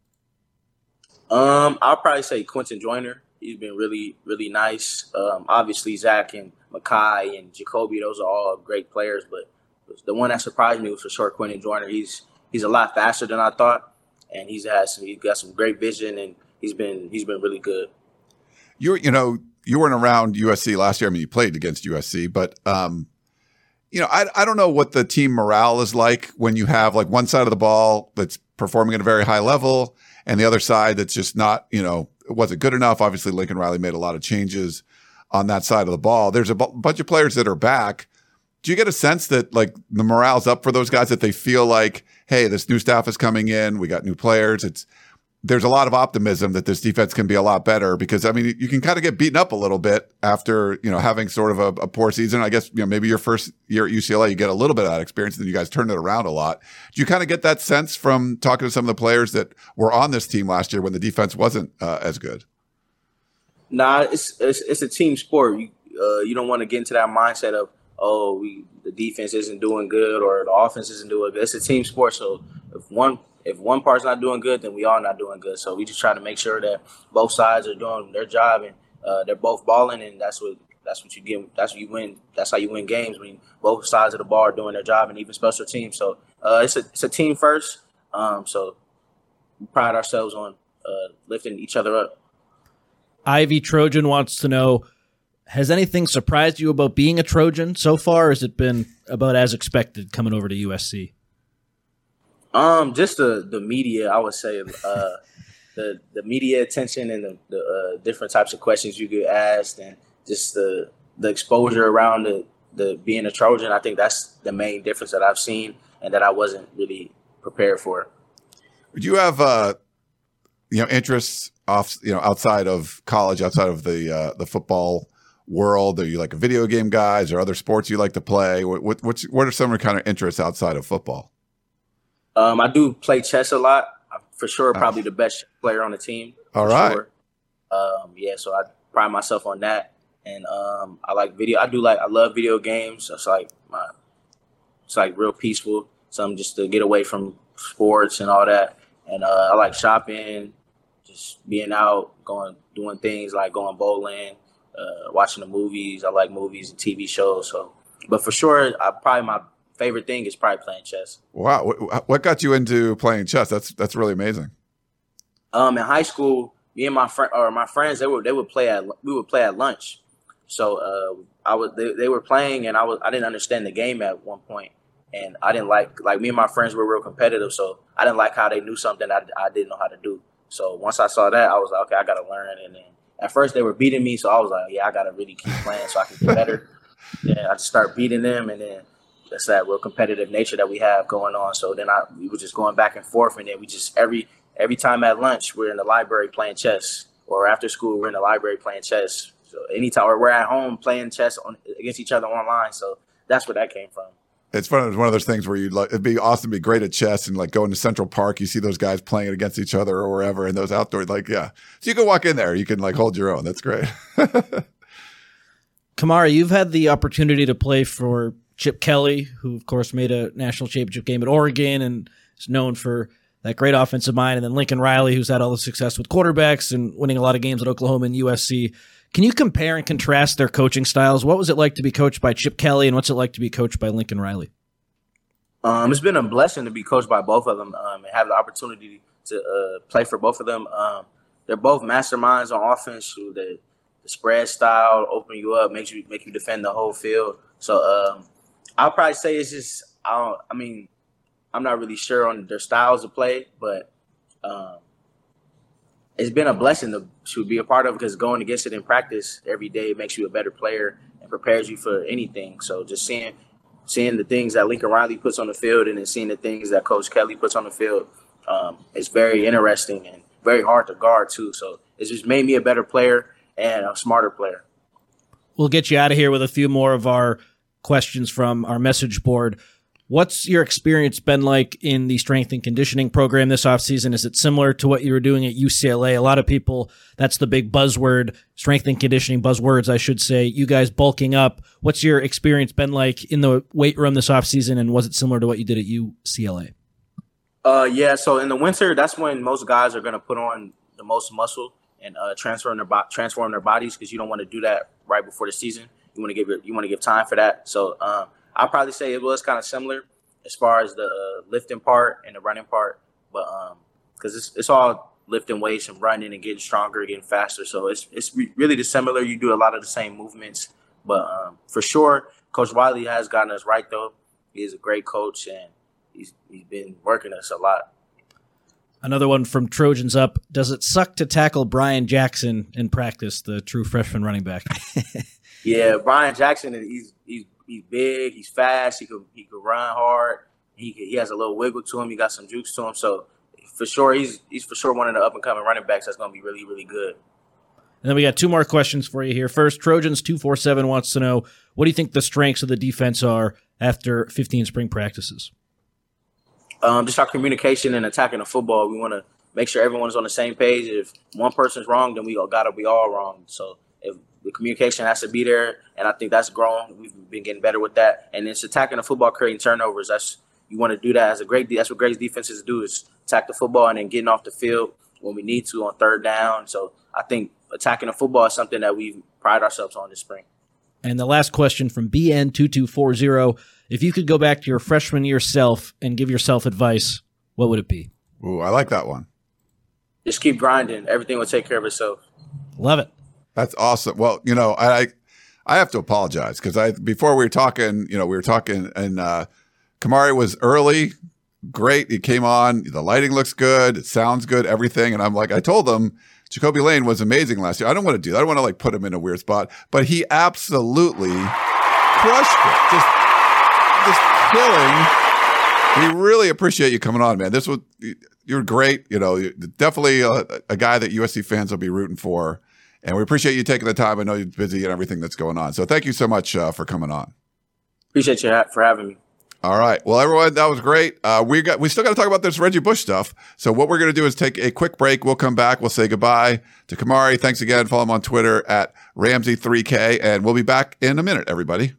Um, I'll probably say Quentin Joyner. He's been really, really nice. Um, obviously, Zach and Makai and Jacoby, those are all great players. But the one that surprised me was for sure Quentin Joyner. He's he's a lot faster than I thought, and he's has he's got some great vision, and he's been he's been really good. You you know you weren't around U S C last year. I mean, you played against U S C, but um, you know I I don't know what the team morale is like when you have like one side of the ball that's performing at a very high level, and the other side that's just not, you know, it wasn't good enough. Obviously, Lincoln Riley made a lot of changes on that side of the ball. There's a b- bunch of players that are back. Do you get a sense that like the morale's up for those guys, that they feel like, hey, this new staff is coming in, we got new players. It's there's a lot of optimism that this defense can be a lot better, because I mean, you can kind of get beaten up a little bit after, you know, having sort of a, a poor season. I guess, you know, maybe your first year at U C L A, you get a little bit of that experience, and then you guys turned it around a lot. Do you kind of get that sense from talking to some of the players that were on this team last year when the defense wasn't uh, as good? Nah, it's, it's it's a team sport. You uh, you don't want to get into that mindset of, oh, we the defense isn't doing good or the offense isn't doing good. It's a team sport. So if one if one part's not doing good, then we all not doing good. So we just try to make sure that both sides are doing their job, and uh, they're both balling, and that's what that's what you get. That's what you win. That's how you win games, when both sides of the ball are doing their job, and even special teams. So uh, it's a it's a team first. Um, so we pride ourselves on uh, lifting each other up. Ivy Trojan wants to know, has anything surprised you about being a Trojan so far, or has it been about as expected coming over to U S C? Um, just the, the media, I would say, uh, the the media attention and the, the uh, different types of questions you get asked, and just the the exposure around the, the being a Trojan. I think that's the main difference that I've seen and that I wasn't really prepared for. Would you have uh, you know, interests off, you know, outside of college, outside of the uh, the football world? Are you like a video game guys, or other sports you like to play? What what what's, what are some of your kind of interests outside of football? Um, I do play chess a lot. I'm for sure, probably the best player on the team. All right. Sure. Um, yeah, so I pride myself on that, and um, I like video. I do like I love video games. It's like my, it's like real peaceful. Something just to get away from sports and all that. And uh, I like shopping, just being out, going, doing things like going bowling, uh, watching the movies. I like movies and T V shows. So, but for sure, I probably my favorite thing is probably playing chess. Wow, what got you into playing chess? That's that's really amazing. Um, in high school, me and my friend or my friends, they would they would play at we would play at lunch. So uh, I was they, they were playing, and I was I didn't understand the game at one point, and I didn't like like me and my friends were real competitive, so I didn't like how they knew something I, I didn't know how to do. So once I saw that, I was like, okay, I got to learn. And then at first they were beating me, so I was like, yeah, I got to really keep playing so I can get better. Yeah, I just start beating them, and then that's that real competitive nature that we have going on. So then I we were just going back and forth, and then we just every every time at lunch we're in the library playing chess, or after school we're in the library playing chess. So anytime or we're at home playing chess on, against each other online. So that's where that came from. It's fun. It's one of those things where you'd like, it'd be awesome to be great at chess and like go into Central Park. You see those guys playing it against each other or wherever, and those outdoor, like, yeah. So you can walk in there, you can like hold your own. That's great. Kamari, you've had the opportunity to play for Chip Kelly, who of course made a national championship game at Oregon and is known for that great offensive mind. And then Lincoln Riley, who's had all the success with quarterbacks and winning a lot of games at Oklahoma and U S C. Can you compare and contrast their coaching styles? What was it like to be coached by Chip Kelly, and what's it like to be coached by Lincoln Riley? Um, it's been a blessing to be coached by both of them um, and have the opportunity to uh, play for both of them. Um, they're both masterminds on offense. The, the spread style open you up, makes you make you defend the whole field. So um, I'll probably say it's just I, don't, I mean I'm not really sure on their styles of play, but um, it's been a blessing to, to be a part of, because going against it in practice every day makes you a better player and prepares you for anything. So just seeing seeing the things that Lincoln Riley puts on the field and then seeing the things that Coach Kelly puts on the field, um, it's very interesting and very hard to guard too. So it's just made me a better player and a smarter player. We'll get you out of here with a few more of our questions from our message board. What's your experience been like in the strength and conditioning program this offseason? Is it similar to what you were doing at U C L A? A lot of people, that's the big buzzword, strength and conditioning buzzwords, I should say. You guys bulking up. What's your experience been like in the weight room this offseason, and was it similar to what you did at U C L A? Uh, yeah, so in the winter, that's when most guys are going to put on the most muscle and uh, transform their bo- transform their bodies, because you don't want to do that right before the season. You want to give your, you want to give time for that. So um, I'll probably say it was kind of similar as far as the uh, lifting part and the running part, but um, because it's it's all lifting weights and running and getting stronger, getting faster. So it's it's re- really the similar. You do a lot of the same movements, but um, for sure, Coach Wiley has gotten us right though. He is a great coach, and he's he's been working us a lot. Another one from Trojans Up. Does it suck to tackle Brian Jackson in practice, the true freshman running back? Yeah, Brian Jackson, he's he's he's big, he's fast, he could he could run hard, he could, he has a little wiggle to him, he got some jukes to him. So for sure, he's he's for sure one of the up and coming running backs that's going to be really really good. And then we got two more questions for you here. First, Trojans two forty-seven wants to know, what do you think the strengths of the defense are after fifteen spring practices? Um, just our communication and attacking the football. We want to make sure everyone's on the same page. If one person's wrong, then we all got to be all wrong. So if the communication has to be there, and I think that's grown. We've been getting better with that. And it's attacking the football, creating turnovers. That's you want to do that as a great. That's what great defenses do, is attack the football and then getting off the field when we need to on third down. So I think attacking the football is something that we pride ourselves on this spring. And the last question from B N two two four zero. If you could go back to your freshman year self and give yourself advice, what would it be? Ooh, I like that one. Just keep grinding. Everything will take care of itself. Love it. That's awesome. Well, you know, I I have to apologize because I before we were talking, you know, we were talking and uh, Kamari was early, great. He came on. The lighting looks good. It sounds good. Everything. And I'm like, I told him Jacoby Lane was amazing last year. I don't want to do that. I don't want to like put him in a weird spot, but he absolutely crushed it. Just, just killing. We really appreciate you coming on, man. This was you're great. You know, you're definitely a, a guy that U S C fans will be rooting for. And we appreciate you taking the time. I know you're busy and everything that's going on. So thank you so much uh, for coming on. Appreciate you ha- for having me. All right. Well, everyone, that was great. Uh, we got we still got to talk about this Reggie Bush stuff. So what we're going to do is take a quick break. We'll come back. We'll say goodbye to Kamari. Thanks again. Follow him on Twitter at Ramsey three K. And we'll be back in a minute, everybody.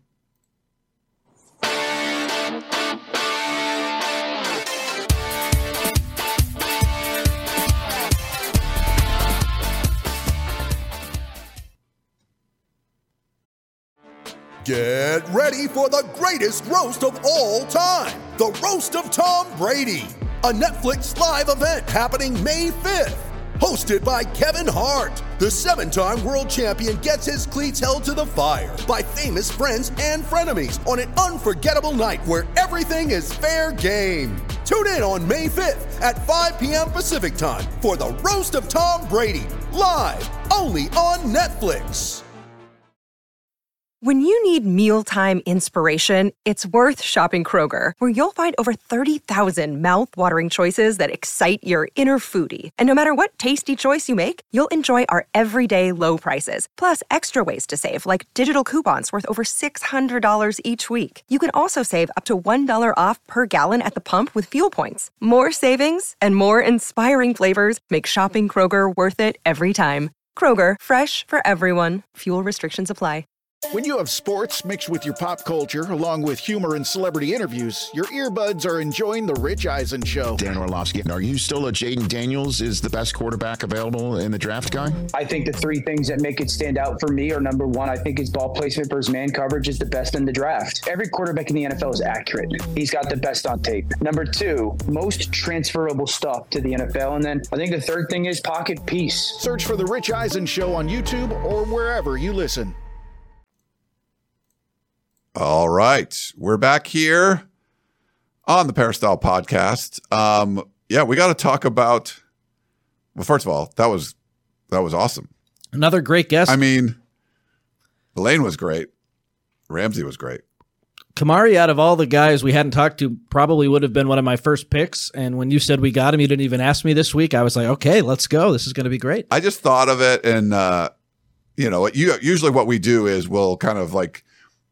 Get ready for the greatest roast of all time, the Roast of Tom Brady, a Netflix live event happening May fifth. Hosted by Kevin Hart, the seven-time world champion gets his cleats held to the fire by famous friends and frenemies on an unforgettable night where everything is fair game. Tune in on May fifth at five p.m. Pacific time for the Roast of Tom Brady, live only on Netflix. When you need mealtime inspiration, it's worth shopping Kroger, where you'll find over thirty thousand mouth-watering choices that excite your inner foodie. And no matter what tasty choice you make, you'll enjoy our everyday low prices, plus extra ways to save, like digital coupons worth over six hundred dollars each week. You can also save up to one dollar off per gallon at the pump with fuel points. More savings and more inspiring flavors make shopping Kroger worth it every time. Kroger, fresh for everyone. Fuel restrictions apply. When you have sports mixed with your pop culture, along with humor and celebrity interviews, your earbuds are enjoying The Rich Eisen Show. Dan Orlovsky, are you still a Jaden Daniels is the best quarterback available in the draft guy? I think the three things that make it stand out for me are, number one, I think his ball placement for his man coverage is the best in the draft. Every quarterback in the N F L is accurate. He's got the best on tape. Number two, most transferable stuff to the N F L. And then I think the third thing is pocket peace. Search for The Rich Eisen Show on YouTube or wherever you listen. All right. We're back here on the Peristyle podcast. Um, yeah, we got to talk about. Well, first of all, that was that was awesome. Another great guest. I mean, Elaine was great. Ramsey was great. Kamari, out of all the guys we hadn't talked to, probably would have been one of my first picks. And when you said we got him, you didn't even ask me this week. I was like, okay, let's go. This is going to be great. I just thought of it, and uh, you know, you, usually what we do is we'll kind of like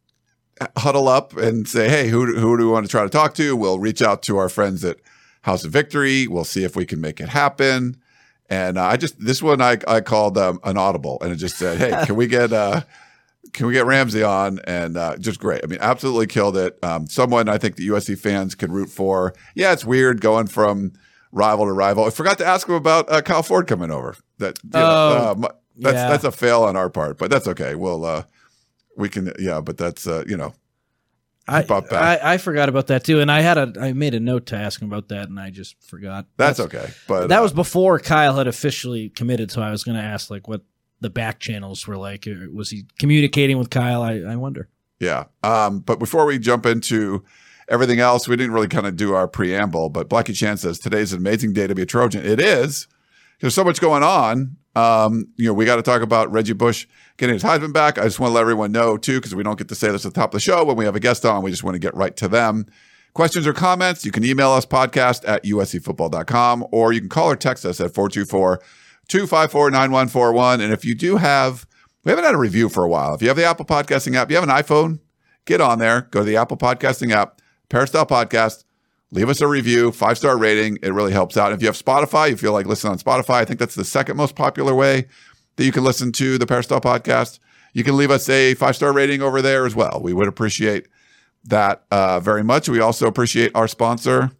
huddle up and say, hey, who who do we want to try to talk to? We'll reach out to our friends at House of Victory. We'll see if we can make it happen. And uh, I just this one I I called um, an audible, and it just said, hey, can we get uh, Can we get Ramsey on? And uh, just great. I mean, absolutely killed it. Um, someone I think the U S C fans could root for. Yeah, it's weird going from rival to rival. I forgot to ask him about uh, Kyle Ford coming over. That you know, oh, uh, that's yeah. that's a fail on our part, but that's okay. We'll uh, we can yeah, but that's uh, you know. I, I I forgot about that too, and I had a I made a note to ask him about that, and I just forgot. That's, that's okay, but that uh, was before Kyle had officially committed. So I was going to ask like what the back channels were like. Was he communicating with Kyle? I, I wonder. Yeah. Um, but before we jump into everything else, we didn't really kind of do our preamble, but Blackie Chan says, today's an amazing day to be a Trojan. It is. There's so much going on. Um, you know, we got to talk about Reggie Bush getting his Heisman back. I just want to let everyone know too, because we don't get to say this at the top of the show when we have a guest on. We just want to get right to them. Questions or comments, you can email us podcast at U S C football dot com, or you can call or text us at four two four, two five four, nine one four one. And if you do have, we haven't had a review for a while. If you have the Apple Podcasting app, you have an iPhone, get on there, go to the Apple Podcasting app, Peristyle Podcast, leave us a review, five-star rating. It really helps out. If you have Spotify, you feel like listening on Spotify, I think that's the second most popular way that you can listen to the Peristyle Podcast. You can leave us a five-star rating over there as well. We would appreciate that uh, very much. We also appreciate our sponsor,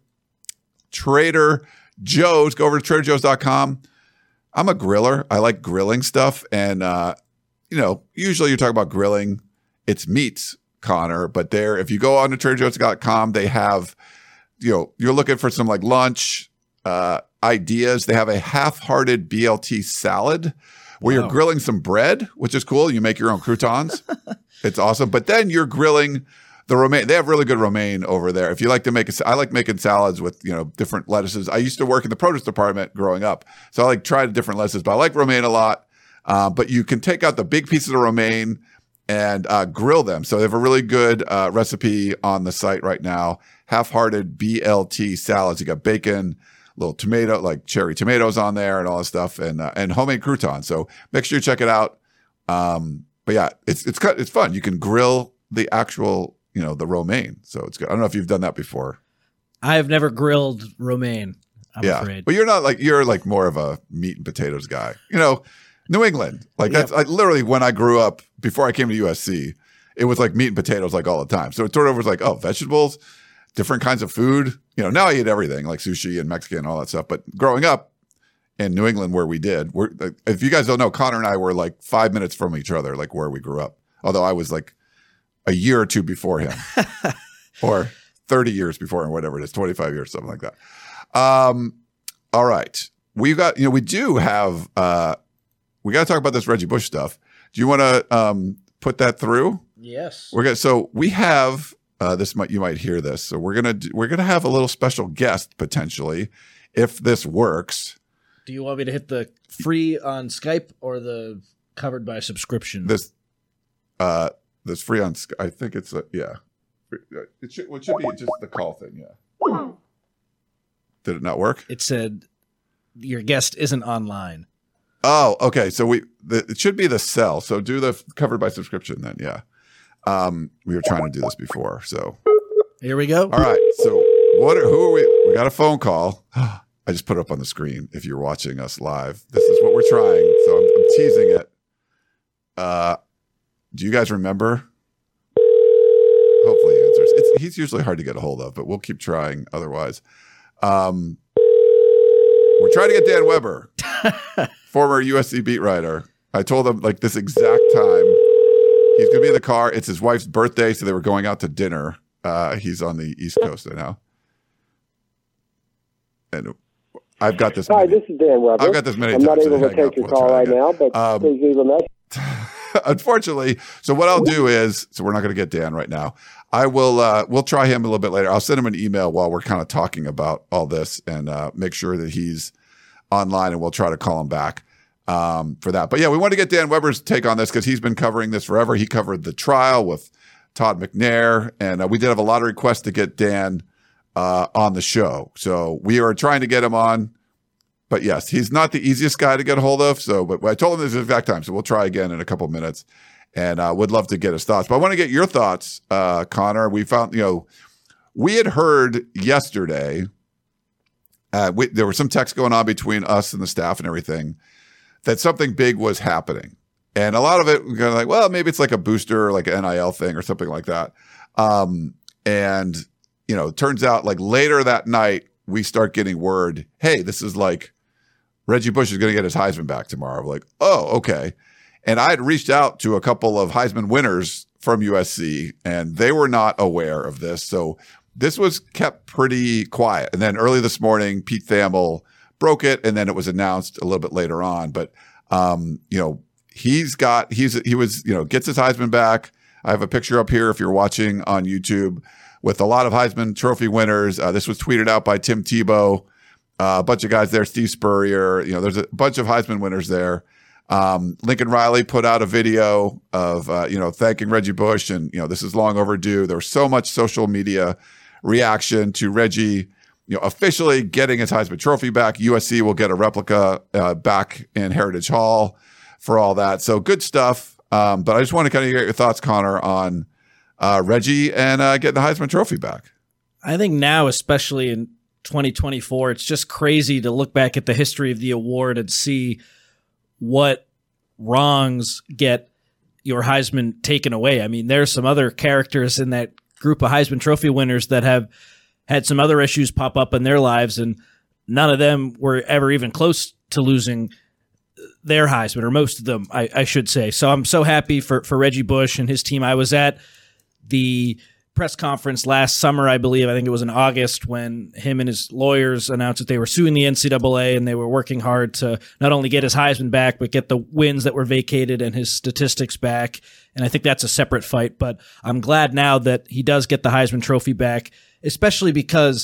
Trader Joe's. Go over to trader joe's dot com. I'm a griller. I like grilling stuff. And, uh, you know, usually you're talking about grilling. It's meats, Connor. But there, if you go on to trader joe's dot com, they have, you know, you're looking for some like lunch uh, ideas. They have a half-hearted B L T salad where wow. you're grilling some bread, which is cool. You make your own croutons. It's awesome. But then you're grilling the romaine. They have really good romaine over there. If you like to make a, I like making salads with, you know, different lettuces. I used to work in the produce department growing up. So I like tried different lettuces, but I like romaine a lot. Uh, but you can take out the big pieces of romaine and uh, grill them. So they have a really good uh, recipe on the site right now. Half-hearted B L T salads. You got bacon, little tomato, like cherry tomatoes on there and all this stuff, and uh, and homemade croutons. So make sure you check it out. Um, but yeah, it's it's it's fun. You can grill the actual, you know, the romaine. So it's good. I don't know if you've done that before. I have never grilled romaine, I'm yeah. afraid. But you're not like, you're like more of a meat and potatoes guy. You know, New England. Like that's yep. like literally when I grew up, before I came to U S C, it was like meat and potatoes like all the time. So it sort of was like, oh, vegetables, different kinds of food. You know, now I eat everything like sushi and Mexican and all that stuff. But growing up in New England where we did, we're, if you guys don't know, Connor and I were like five minutes from each other, like where we grew up. Although I was like a year or two before him or thirty years before him, whatever it is, twenty-five years, something like that. Um, all right. We've got, you know, we do have, uh, we got to talk about this Reggie Bush stuff. Do you want to um, put that through? Yes. We're gonna, so we have, uh, this might, you might hear this. So we're going to, we're going to have a little special guest potentially if this works. Do you want me to hit the free on Skype or the covered by subscription? This, uh, That's free on, I think it's, a, yeah. It should, well, it should be just the call thing, yeah. Did it not work? It said your guest isn't online. Oh, okay. So we, the, it should be the cell. So do the covered by subscription then, yeah. Um, we were trying to do this before, so. Here we go. All right. So what are, who are we? We got a phone call. I just put it up on the screen if you're watching us live. This is what we're trying. So I'm, I'm teasing it. Uh, Do you guys remember? Hopefully he answers. It's, he's usually hard to get a hold of, but we'll keep trying otherwise. Um, we're trying to get Dan Weber, former U S C beat writer. I told him like this exact time. He's going to be in the car. It's his wife's birthday, so they were going out to dinner. Uh, he's on the East Coast right now. And I've got this. Hi, many, this is Dan Weber. I've got this many I'm times not able to take your call right now, but um, please leave a message. unfortunately, so what I'll do is, so we're not going to get Dan right now. I will, uh, we'll try him a little bit later. I'll send him an email while we're kind of talking about all this and uh, make sure that he's online, and we'll try to call him back um, for that. But yeah, we want to get Dan Weber's take on this because he's been covering this forever. He covered the trial with Todd McNair, and uh, we did have a lot of requests to get Dan uh, on the show. So we are trying to get him on. But yes, he's not the easiest guy to get a hold of. So, but I told him this exact time. So we'll try again in a couple of minutes, and uh, would love to get his thoughts. But I want to get your thoughts, uh, Connor. We found, you know, we had heard yesterday, uh, we, there was some text going on between us and the staff and everything, that something big was happening. And a lot of it, we're kind of like, well, maybe it's like a booster, or like an N I L thing or something like that. Um, and, you know, it turns out like later that night, we start getting word, hey, this is like, Reggie Bush is going to get his Heisman back tomorrow. We're like, oh, okay. And I had reached out to a couple of Heisman winners from U S C, and they were not aware of this. So this was kept pretty quiet. And then early this morning, Pete Thamel broke it, and then it was announced a little bit later on. But, um, you know, he's got, he's, he was, you know, gets his Heisman back. I have a picture up here if you're watching on YouTube with a lot of Heisman Trophy winners. Uh, this was tweeted out by Tim Tebow. Uh, a bunch of guys there, Steve Spurrier, you know, there's a bunch of Heisman winners there. Um, Lincoln Riley put out a video of, uh, you know, thanking Reggie Bush, and, you know, this is long overdue. There was so much social media reaction to Reggie, you know, officially getting his Heisman Trophy back. U S C will get a replica, uh, back in Heritage Hall for all that. So good stuff. Um, but I just want to kind of get your thoughts, Connor, on, uh, Reggie and, uh, getting the Heisman Trophy back. I think now, especially in twenty twenty-four, it's just crazy to look back at the history of the award and see what wrongs get your Heisman taken away. I mean, there's some other characters in that group of Heisman Trophy winners that have had some other issues pop up in their lives, and none of them were ever even close to losing their Heisman, or most of them, I, I should say. So I'm so happy for, for Reggie Bush and his team. I was at the press conference last summer, I believe, I think it was in August, when him and his lawyers announced that they were suing the N C double A, and they were working hard to not only get his Heisman back, but get the wins that were vacated and his statistics back. And I think that's a separate fight, but I'm glad now that he does get the Heisman Trophy back, especially because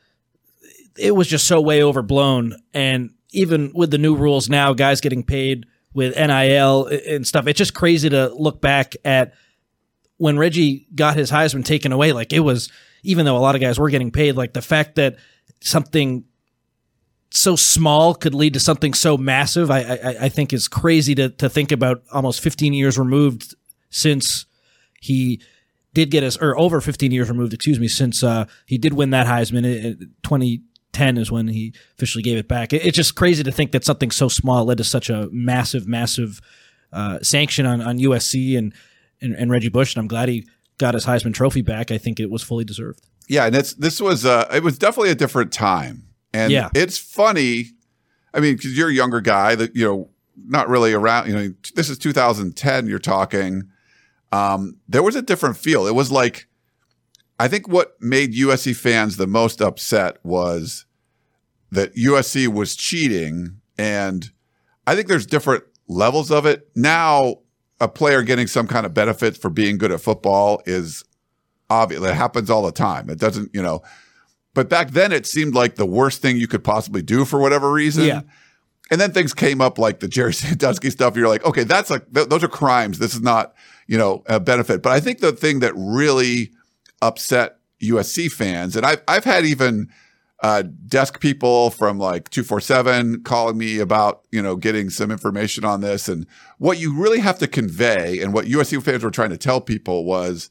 it was just so way overblown. And even with the new rules now, guys getting paid with N I L and stuff, it's just crazy to look back at when Reggie got his Heisman taken away. Like, it was, even though a lot of guys were getting paid, like the fact that something so small could lead to something so massive, I I, I think is crazy to to think about. Almost fifteen years removed since he did get his, or over fifteen years removed, excuse me, since uh, he did win that Heisman. It, it, twenty ten is when he officially gave it back. It, it's just crazy to think that something so small led to such a massive, massive uh, sanction on, on U S C and And, and Reggie Bush, and I'm glad he got his Heisman Trophy back. I think it was fully deserved. Yeah, and it's this was uh, it was definitely a different time, and yeah. It's funny. I mean, because you're a younger guy that, you know, not really around. You know, this is two thousand ten. You're talking. Um, there was a different feel. It was like, I think what made U S C fans the most upset was that U S C was cheating, and I think there's different levels of it now. A player getting some kind of benefit for being good at football is obvious. It happens all the time. It doesn't, you know, but back then it seemed like the worst thing you could possibly do for whatever reason. Yeah. And then things came up like the Jerry Sandusky stuff. You're like, okay, that's like, th- those are crimes. This is not, you know, a benefit. But I think the thing that really upset U S C fans, and I've, I've had even, Uh, desk people from like two forty-seven calling me about, you know, getting some information on this. And what you really have to convey, and what U S C fans were trying to tell people, was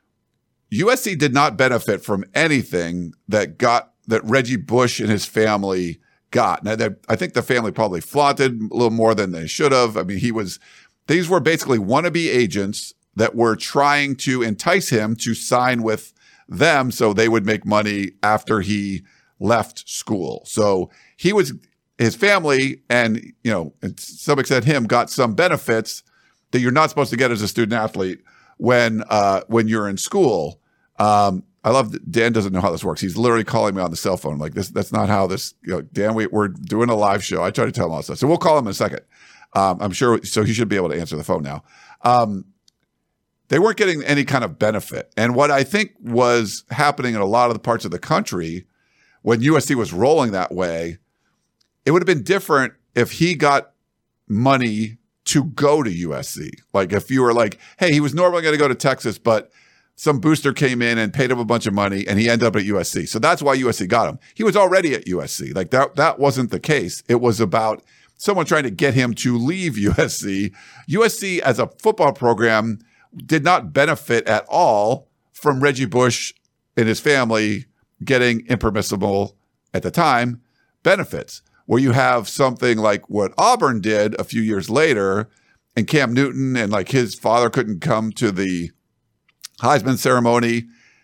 U S C did not benefit from anything that got, that Reggie Bush and his family got. Now, I think the family probably flaunted a little more than they should have. I mean, he was, these were basically wannabe agents that were trying to entice him to sign with them so they would make money after he left school. So he was, his family and, you know, and to some extent him, got some benefits that you're not supposed to get as a student athlete when, uh, when you're in school. Um, I love that Dan doesn't know how this works. He's literally calling me on the cell phone. I'm like, this, that's not how this, you know, Dan, we, we're doing a live show. I try to tell him all this stuff. So we'll call him in a second. Um, I'm sure, so he should be able to answer the phone now. Um, they weren't getting any kind of benefit. And what I think was happening in a lot of the parts of the country when U S C was rolling that way, it would have been different if he got money to go to U S C. Like if you were like, hey, he was normally going to go to Texas, but some booster came in and paid him a bunch of money and he ended up at U S C. So that's why U S C got him. He was already at U S C. Like that, that wasn't the case. It was about someone trying to get him to leave U S C. U S C as a football program did not benefit at all from Reggie Bush and his family getting impermissible at the time benefits. Where you have something like what Auburn did a few years later, and Cam Newton and like his father couldn't come to the Heisman ceremony.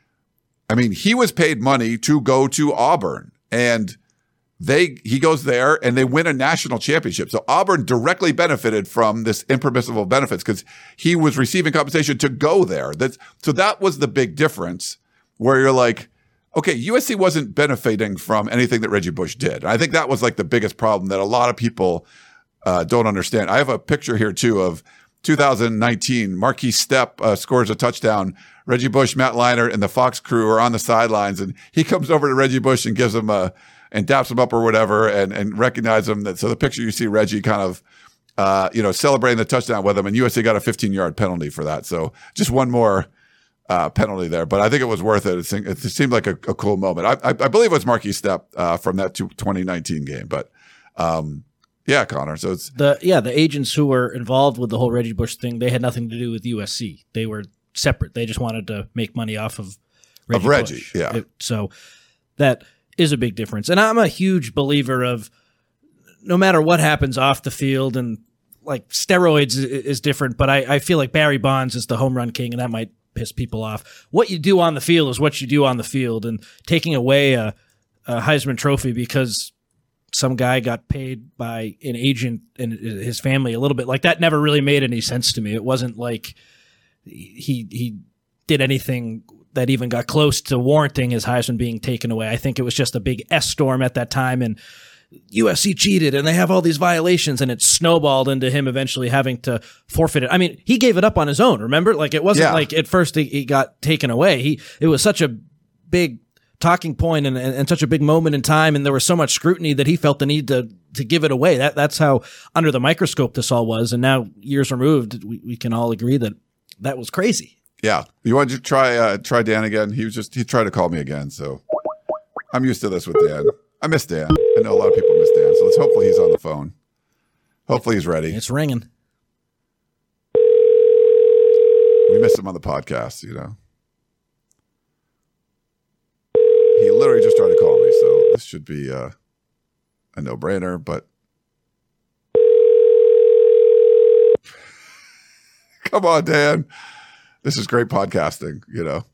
I mean, he was paid money to go to Auburn, and they he goes there and they win a national championship. So Auburn directly benefited from this impermissible benefits because he was receiving compensation to go there. That's so that was the big difference where you're like, okay, U S C wasn't benefiting from anything that Reggie Bush did. And I think that was like the biggest problem that a lot of people uh, don't understand. I have a picture here too of two thousand nineteen. Marquise Stepp uh, scores a touchdown. Reggie Bush, Matt Leinart, and the Fox crew are on the sidelines, and he comes over to Reggie Bush and gives him a and daps him up or whatever, and and recognizes him. That so the picture you see Reggie kind of uh, you know celebrating the touchdown with him, and U S C got a fifteen yard penalty for that. So just one more. Uh, penalty there, but I think it was worth it. It, seemed, it seemed like a, a cool moment. I, I, I believe it was Marquise Stepp uh, from that twenty nineteen game, but um, yeah, Connor. So it's the yeah the agents who were involved with the whole Reggie Bush thing. They had nothing to do with U S C. They were separate. They just wanted to make money off of Reggie. Of Reggie, Bush. yeah. It, so that is a big difference. And I'm a huge believer of no matter what happens off the field, and like steroids is, is different, but I, I feel like Barry Bonds is the home run king, and that might piss people off. What you do on the field is what you do on the field, and taking away a, a Heisman Trophy because some guy got paid by an agent and his family a little bit like that never really made any sense to me. It wasn't like he he did anything that even got close to warranting his Heisman being taken away. I think it was just a big S storm at that time, and U S C cheated and they have all these violations, and it snowballed into him eventually having to forfeit it. I mean, he gave it up on his own, remember? Like it wasn't Yeah. like at first he, he got taken away. He It was such a big talking point and, and, and such a big moment in time, and there was so much scrutiny that he felt the need to to give it away. That That's how under the microscope this all was, and now years removed, we, we can all agree that that was crazy. yeah. You want to try uh, try Dan again? He was just he tried to call me again, so I'm used to this with Dan. I miss Dan. I know a lot of people miss Dan, so let's hopefully he's on the phone. Hopefully he's ready. It's ringing. We miss him on the podcast, you know. He literally just tried to call me, so this should be uh, a no-brainer, but come on, Dan. This is great podcasting, you know.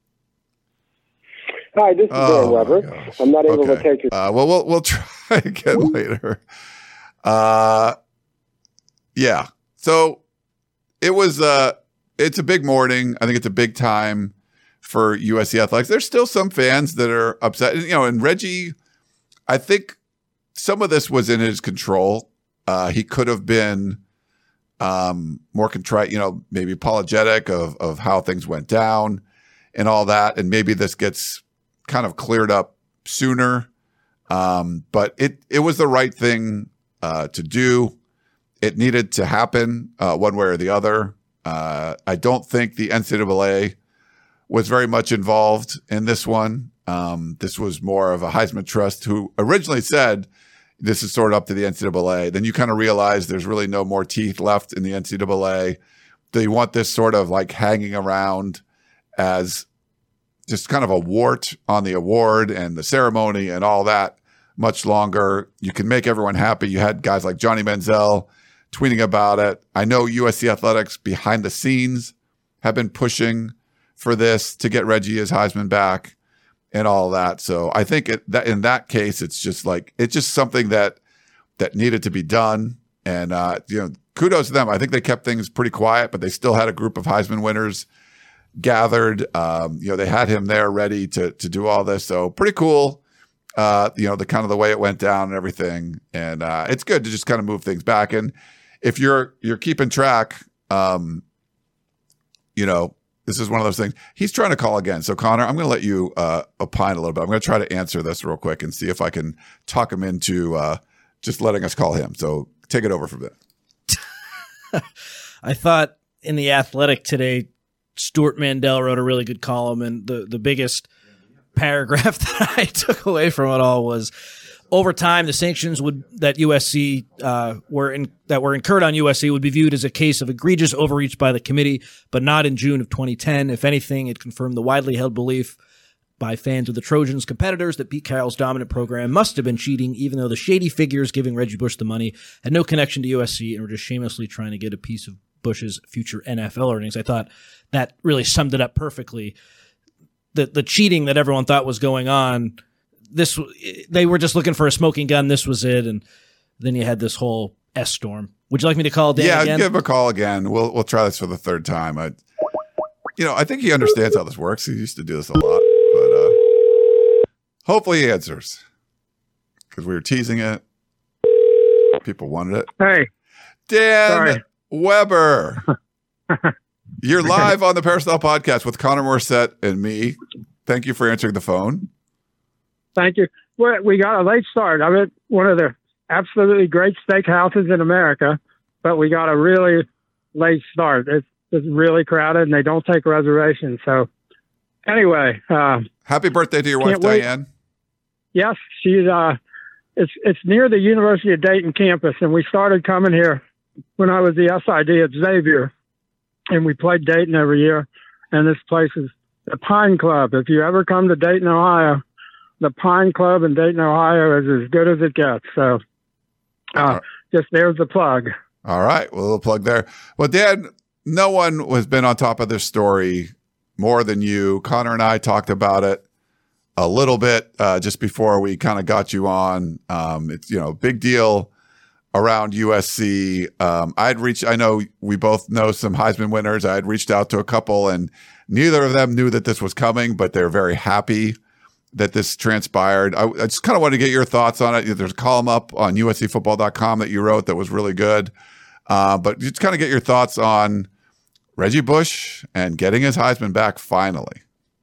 Hi, this is Oh, Dan my Weber. gosh. I'm not able Okay. to take your. Uh, well, we'll we'll try again later. Uh, yeah. So it was. Uh, it's a big morning. I think it's a big time for U S C athletics. There's still some fans that are upset. You know, and Reggie, I think some of this was in his control. Uh, he could have been um, more contrite. You know, maybe apologetic of of how things went down and all that, and maybe this gets kind of cleared up sooner. Um, but it, it was the right thing, uh, to do. It needed to happen, uh, one way or the other. Uh, I don't think the N C double A was very much involved in this one. Um, this was more of a Heisman Trust who originally said this is sort of up to the N C double A. Then you kind of realize there's really no more teeth left in the N C double A. They want this sort of like hanging around as just kind of a wart on the award and the ceremony and all that much longer. You can make everyone happy. You had guys like Johnny Manziel tweeting about it. I know U S C athletics behind the scenes have been pushing for this to get Reggie his Heisman back and all that. So I think it, that in that case, it's just like, it's just something that, that needed to be done. And, uh, you know, kudos to them. I think they kept things pretty quiet, but they still had a group of Heisman winners gathered. Um, you know, they had him there ready to to do all this. So pretty cool. Uh, you know, the kind of the way it went down and everything. And uh, it's good to just kind of move things back. And if you're you're keeping track, um, you know, this is one of those things. He's trying to call again. So, Connor, I'm going to let you uh, opine a little bit. I'm going to try to answer this real quick and see if I can talk him into uh, just letting us call him. So take it over from there. I thought in The Athletic today, Stuart Mandel wrote a really good column, and the, the biggest paragraph that I took away from it all was, over time, the sanctions would that U S C uh, were in, that were incurred on U S C would be viewed as a case of egregious overreach by the committee, but not in June of twenty ten. If anything, it confirmed the widely held belief by fans of the Trojans' competitors that Pete Carroll's dominant program must have been cheating, even though the shady figures giving Reggie Bush the money had no connection to U S C and were just shamelessly trying to get a piece of Bush's future N F L earnings. I thought that really summed it up perfectly. The the cheating that everyone thought was going on, this they were just looking for a smoking gun. This was it, and then you had this whole S storm. Would you like me to call Dan yeah, again? Yeah, give him a call again. We'll we'll try this for the third time. I, you know, I think he understands how this works. He used to do this a lot, but uh, hopefully he answers, because we were teasing it. People wanted it. Hey, Dan sorry. Weber. You're live on the Peristyle Podcast with Connor Morissette and me. Thank you for answering the phone. Thank you. Well, we got a late start. I'm at one of the absolutely great steakhouses in America, but we got a really late start. It's, it's really crowded, and they don't take reservations. So anyway. Uh, Happy birthday to your wife, wait. Diane. Yes, she's. Uh, it's, it's near the University of Dayton campus, and we started coming here when I was the S I D at Xavier, and we played Dayton every year. And this place is the Pine Club. If you ever come to Dayton, Ohio, the Pine Club in Dayton, Ohio is as good as it gets. So uh, just there's the plug. All right. Well, a little plug there. Well, Dan, no one has been on top of this story more than you. Connor and I talked about it a little bit uh, just before we kind of got you on. Um, it's, you know, big deal around U S C. Um, I'd reached, I know we both know some Heisman winners. I had reached out to a couple, and neither of them knew that this was coming, but they're very happy that this transpired. I, I just kind of want to get your thoughts on it. There's a column up on U S C football dot com that you wrote that was really good. Uh, but just kind of get your thoughts on Reggie Bush and getting his Heisman back finally.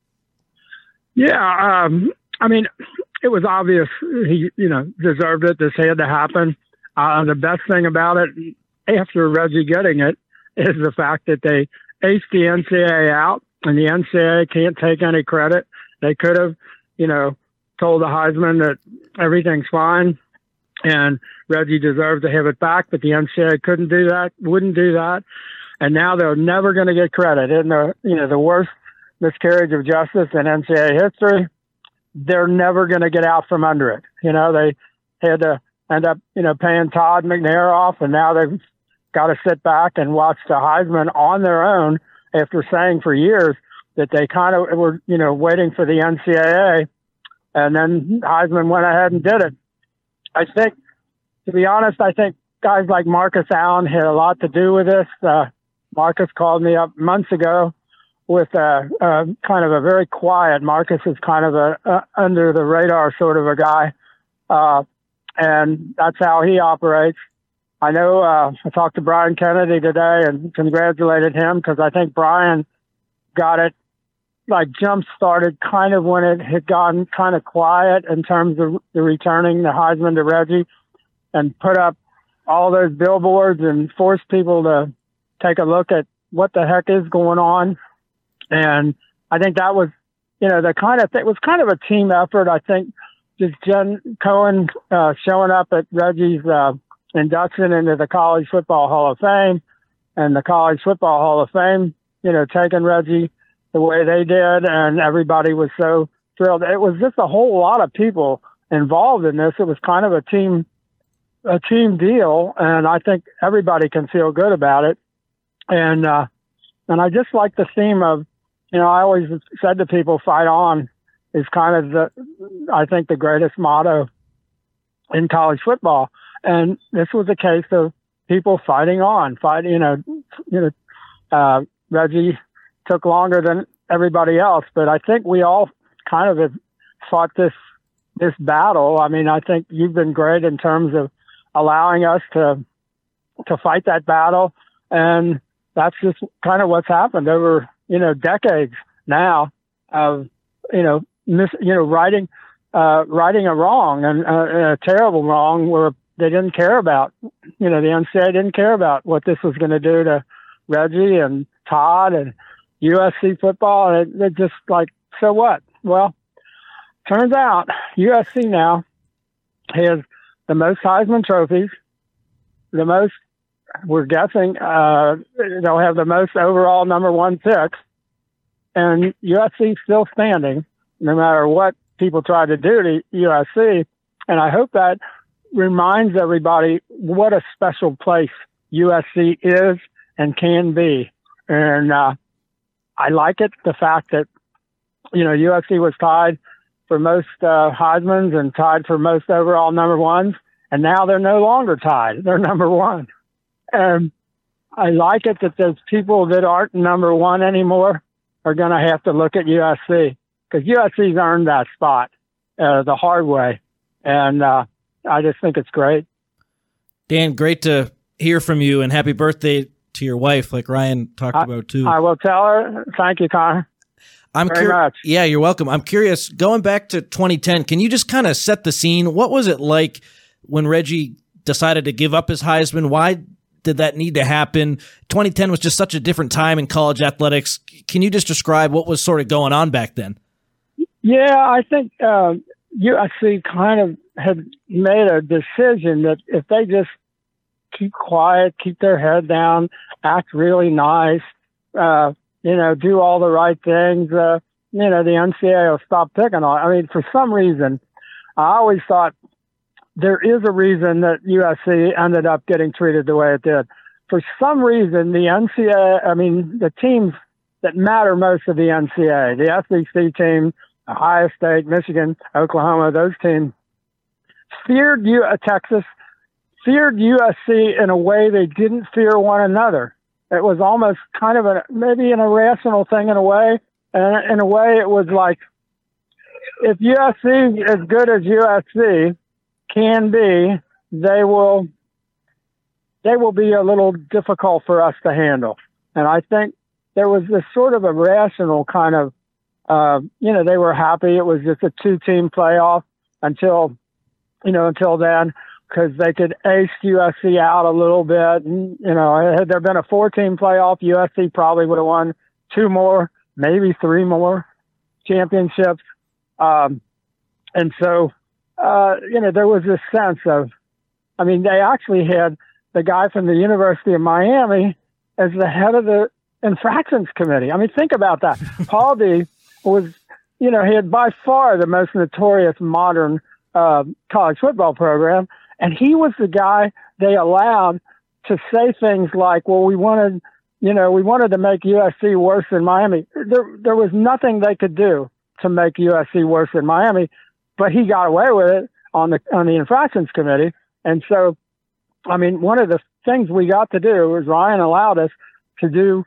Yeah. Um, I mean, it was obvious he, you know, deserved it. This had to happen. Uh, the best thing about it, after Reggie getting it, is the fact that they aced the N C double A out, and the N C double A can't take any credit. They could have, you know, told the Heisman that everything's fine and Reggie deserved to have it back, but the N C double A couldn't do that, wouldn't do that. And now they're never going to get credit. In the, you know, the worst miscarriage of justice in N C double A history, they're never going to get out from under it. You know, they had to end up, you know, paying Todd McNair off, and now they've got to sit back and watch the Heisman on their own after saying for years that they kind of were, you know, waiting for the N C double A, and then Heisman went ahead and did it. I think, to be honest, I think guys like Marcus Allen had a lot to do with this. Uh, Marcus called me up months ago with a, a kind of a very quiet. Marcus is kind of a, a under the radar sort of a guy, uh, and that's how he operates. I know uh, I talked to Brian Kennedy today and congratulated him, because I think Brian got it like jump started kind of when it had gotten kind of quiet in terms of the returning the Heisman to Reggie, and put up all those billboards and forced people to take a look at what the heck is going on. And I think that was, you know, the kind of thing, it was kind of a team effort. I think just Jen Cohen uh, showing up at Reggie's uh, induction into the College Football Hall of Fame, and the College Football Hall of Fame, you know, taking Reggie the way they did, and everybody was so thrilled. It was just a whole lot of people involved in this. It was kind of a team, a team deal, and I think everybody can feel good about it. And uh, and I just like the theme of, you know, I always said to people, fight on is kind of the, I think, the greatest motto in college football. And this was a case of people fighting on, fighting, you know, you know, uh, Reggie took longer than everybody else, but I think we all kind of have fought this, this battle. I mean, I think you've been great in terms of allowing us to, to fight that battle. And, that's just kind of what's happened over, you know, decades now of, you know, mis, you know, righting, uh, righting a wrong and uh, a terrible wrong where they didn't care about, you know, the N C double A didn't care about what this was going to do to Reggie and Todd and U S C football. And they're just like, so what? Well, turns out U S C now has the most Heisman trophies, the most, we're guessing, uh, they'll have the most overall number one picks, and U S C still standing, no matter what people try to do to U S C. And I hope that reminds everybody what a special place U S C is and can be. And uh, I like it, the fact that, you know, U S C was tied for most uh, Heismans and tied for most overall number ones, and now they're no longer tied. They're number one. And I like it that those people that aren't number one anymore are going to have to look at U S C, because U S C's earned that spot uh, the hard way. And uh, I just think it's great. Dan, great to hear from you, and happy birthday to your wife, like Ryan talked I, about too. I will tell her. Thank you, Connor. I'm very cur- much. Yeah, you're welcome. I'm curious, going back to twenty ten, can you just kind of set the scene? What was it like when Reggie decided to give up his Heisman? Why did that need to happen? twenty ten was just such a different time in college athletics. Can you just describe what was sort of going on back then? Yeah, I think uh, U S C kind of had made a decision that if they just keep quiet, keep their head down, act really nice, uh, you know, do all the right things, uh, you know, the N C double A will stop picking on. I mean, for some reason, I always thought there is a reason that U S C ended up getting treated the way it did. For some reason, the N C double A, I mean, the teams that matter most of the N C double A, the S E C team, Ohio State, Michigan, Oklahoma, those teams feared U- uh, Texas, feared U S C in a way they didn't fear one another. It was almost kind of a, maybe an irrational thing in a way. And in a way, it was like, if U S C, as good as U S C can be, they will, they will be a little difficult for us to handle. And I think there was this sort of a rational kind of, uh, you know, they were happy. It was just a two-team playoff until, you know, until then, because they could ace U S C out a little bit. And, you know, had there been a four-team playoff, U S C probably would have won two more, maybe three more championships. Um, and so, uh, you know, there was this sense of, I mean, they actually had the guy from the University of Miami as the head of the infractions committee. I mean, think about that. Paul D was, you know, he had by far the most notorious modern uh, college football program. And he was the guy they allowed to say things like, well, we wanted, you know, we wanted to make U S C worse than Miami. There, there was nothing they could do to make U S C worse than Miami, but he got away with it on the, on the infractions committee. And so, I mean, one of the things we got to do was Ryan allowed us to do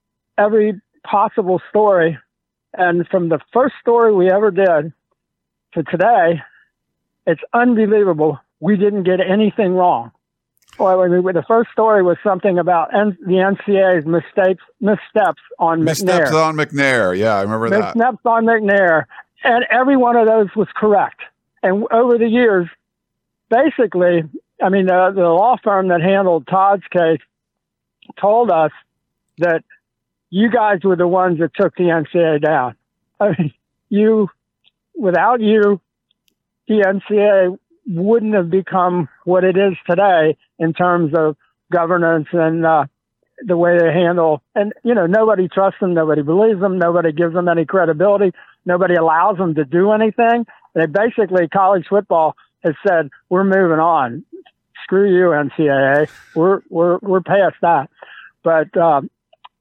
every possible story. And from the first story we ever did to today, it's unbelievable. We didn't get anything wrong. Well, I mean, the first story was something about N- the N C double A's mistakes, missteps on Missteps McNair. on McNair. Yeah, I remember that. Missteps on McNair. And every one of those was correct. And over the years, basically, I mean, the, the law firm that handled Todd's case told us that you guys were the ones that took the N C double A down. I mean, you, without you, the N C double A wouldn't have become what it is today in terms of governance and uh, the way they handle. And, you know, nobody trusts them. Nobody believes them. Nobody gives them any credibility. Nobody allows them to do anything. They basically, college football has said, we're moving on. Screw you, N C double A. We're, we're, we're past that. But, um,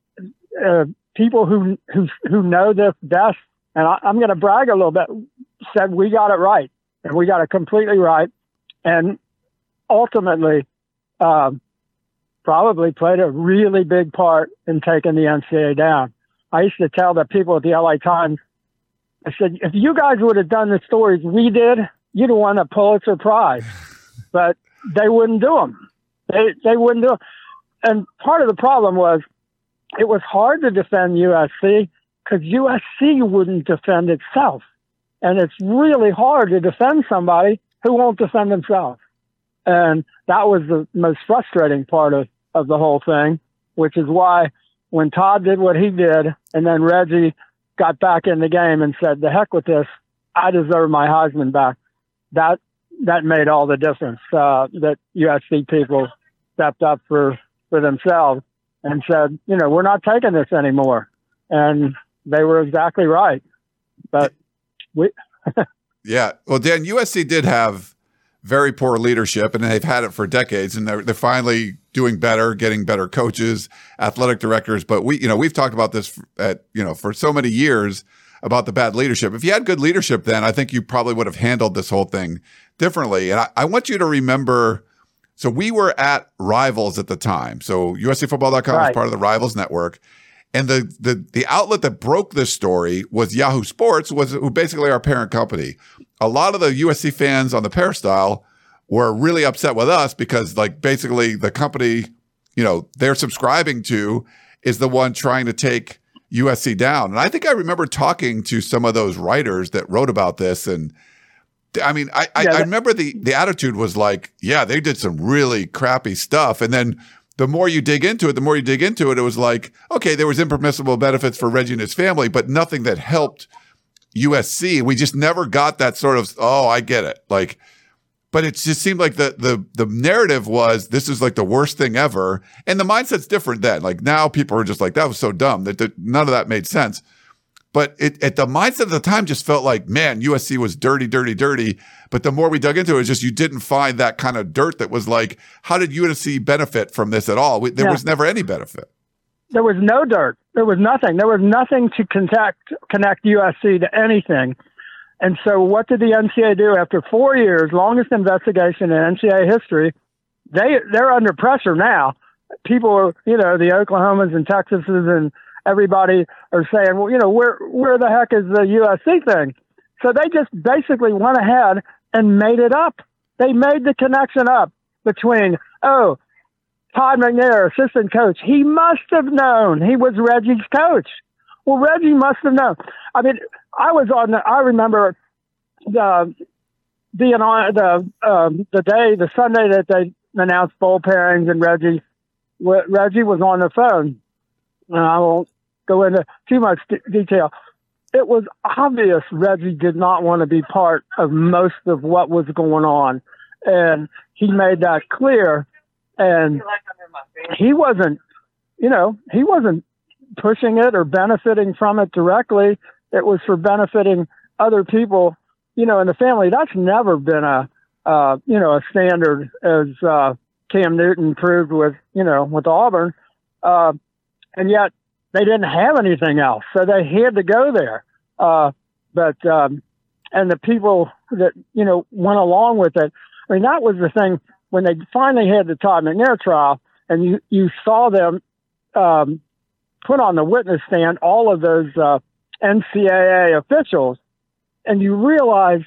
uh, people who, who, who know this best, and I, I'm going to brag a little bit, said we got it right. And we got it completely right. And ultimately, um, probably played a really big part in taking the N C double A down. I used to tell the people at the L A Times, I said, if you guys would have done the stories we did, you'd have won a Pulitzer Prize. But they wouldn't do them. They, they wouldn't do them. And part of the problem was it was hard to defend U S C because U S C wouldn't defend itself. And it's really hard to defend somebody who won't defend themselves. And that was the most frustrating part of, of the whole thing, which is why when Todd did what he did and then Reggie got back in the game and said, the heck with this, I deserve my Heisman back. That that made all the difference, uh, that U S C people stepped up for, for themselves and said, you know, we're not taking this anymore. And they were exactly right. But we... Yeah. Well, Dan, U S C did have very poor leadership, and they've had it for decades, and they're, they're finally doing better, getting better coaches, athletic directors. But we, you know, we've talked about this at, you know, for so many years about the bad leadership. If you had good leadership then, I think you probably would have handled this whole thing differently. And I, I want you to remember, so we were at Rivals at the time. So U S C football dot com right. was part of the Rivals network. And the, the, the outlet that broke this story was Yahoo Sports, was who basically our parent company. A lot of the U S C fans on the Peristyle were really upset with us because, like, basically the company, you know, they're subscribing to is the one trying to take U S C down. And I think I remember talking to some of those writers that wrote about this. And I mean, I, I, yeah, I remember the, the attitude was like, yeah, they did some really crappy stuff. And then the more you dig into it, the more you dig into it, it was like, okay, there was impermissible benefits for Reggie and his family, but nothing that helped U S C. We just never got that sort of, oh, I get it. Like, but it just seemed like the the the narrative was, this is like the worst thing ever. And the mindset's different then. Like now people are just like, that was so dumb that, that none of that made sense. But it, at the mindset of the time just felt like, man, U S C was dirty, dirty, dirty. But the more we dug into it, it was just you didn't find that kind of dirt that was like, how did U S C benefit from this at all? We, there yeah. was never any benefit. There was no dirt. There was nothing. There was nothing to connect, connect U S C to anything. And so what did the N C double A do after four years, longest investigation in N C double A history? They, they're under pressure now. People are, you know, the Oklahomas and Texases and everybody are saying, well, you know, where where the heck is the U S C thing? So they just basically went ahead and made it up. They made the connection up between, oh, Todd McNair, assistant coach, he must have known he was Reggie's coach. Well, Reggie must have known. I mean, I was on the, I remember the, being on the, um, the day, the Sunday that they announced bowl pairings, and Reggie, Reggie was on the phone. And I won't go into too much d- detail. It was obvious Reggie did not want to be part of most of what was going on. And he made that clear. And he wasn't, you know, he wasn't pushing it or benefiting from it directly. It was for benefiting other people, you know, in the family. That's never been a, uh, you know, a standard, as uh, Cam Newton proved with, you know, with Auburn. Uh, and yet they didn't have anything else. So they had to go there. Uh, but, um, and the people that, you know, went along with it, I mean, that was the thing when they finally had the Todd McNair trial, and you, you saw them, um, put on the witness stand all of those, uh, N C double A officials, and you realized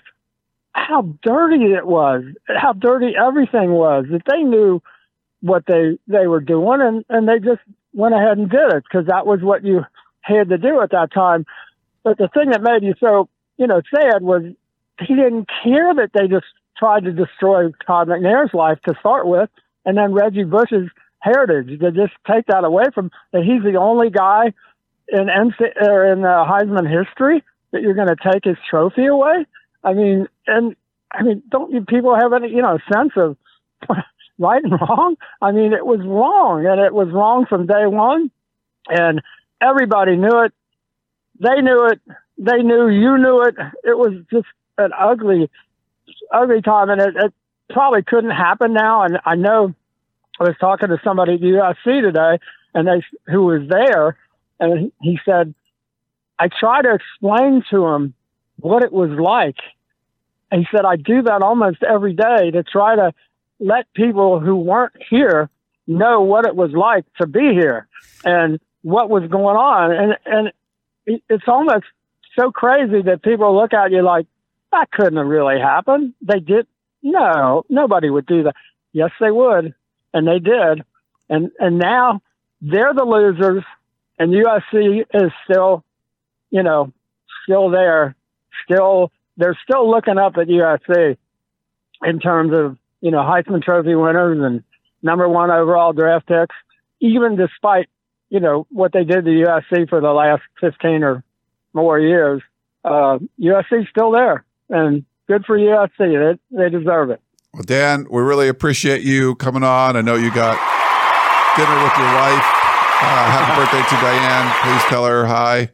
how dirty it was, how dirty everything was, that they knew what they, they were doing, and, and they just went ahead and did it because that was what you had to do at that time. But the thing that made you so, you know, sad was he didn't care that they just tried to destroy Todd McNair's life to start with, and then Reggie Bush's heritage, to just take that away from, that he's the only guy in N C or in uh, Heisman history that you're going to take his trophy away. I mean, and I mean, don't you people have any, you know, sense of right and wrong? I mean, it was wrong, and it was wrong from day one, and everybody knew it. They knew it. They knew you knew it. It was just an ugly, ugly time, and it, it probably couldn't happen now. And I know I was talking to somebody at U S C today, and they who was there, and he said, I tried to explain to him what it was like. And he said, I do that almost every day to try to let people who weren't here know what it was like to be here and what was going on. And, and it's almost so crazy that people look at you like, that couldn't have really happened. They did. No, nobody would do that. Yes, they would. And they did. And, and now they're the losers. and U S C is still, you know, still there. Still, they're still looking up at U S C in terms of, you know, Heisman Trophy winners and number one overall draft picks, even despite, you know, what they did to U S C for the last fifteen or more years. Uh, U S C's still there, and good for U S C. They, they deserve it. Well, Dan, we really appreciate you coming on. I know you got dinner with your wife. Uh, happy birthday to Diane. Please tell her hi.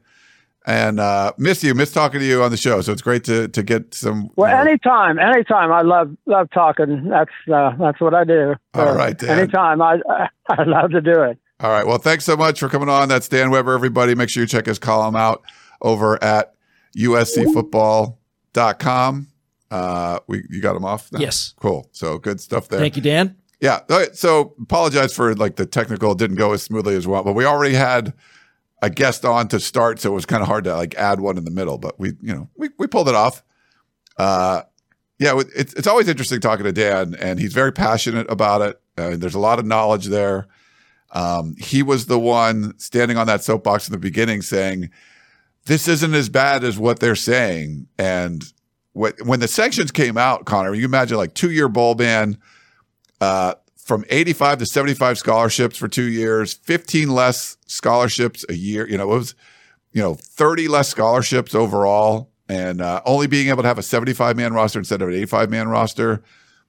And uh, miss you, miss talking to you on the show. So it's great to to get some. Well, you know, anytime, anytime. I love love talking. That's uh, that's what I do. All uh, right, Dan. Anytime, I I love to do it. All right. Well, thanks so much for coming on. That's Dan Weber, everybody. Make sure you check his column out over at U S C football dot com. Uh, we you got him off now? Yes. Cool. So good stuff there. Thank you, Dan. Yeah. All right, so apologize for like the technical didn't go as smoothly as well, but we already had a guest on to start, so it was kind of hard to like add one in the middle, but we, you know, we, we pulled it off. Uh, yeah, it's, it's always interesting talking to Dan, and he's very passionate about it. Uh, there's a lot of knowledge there. Um, he was the one standing on that soapbox in the beginning saying, this isn't as bad as what they're saying. And what, when the sanctions came out, Connor, you imagine like two-year bowl ban, uh, from eighty-five to seventy-five scholarships for two years, fifteen less scholarships a year. You know, it was, you know, thirty less scholarships overall, and uh, only being able to have a seventy-five man roster instead of an eighty-five man roster.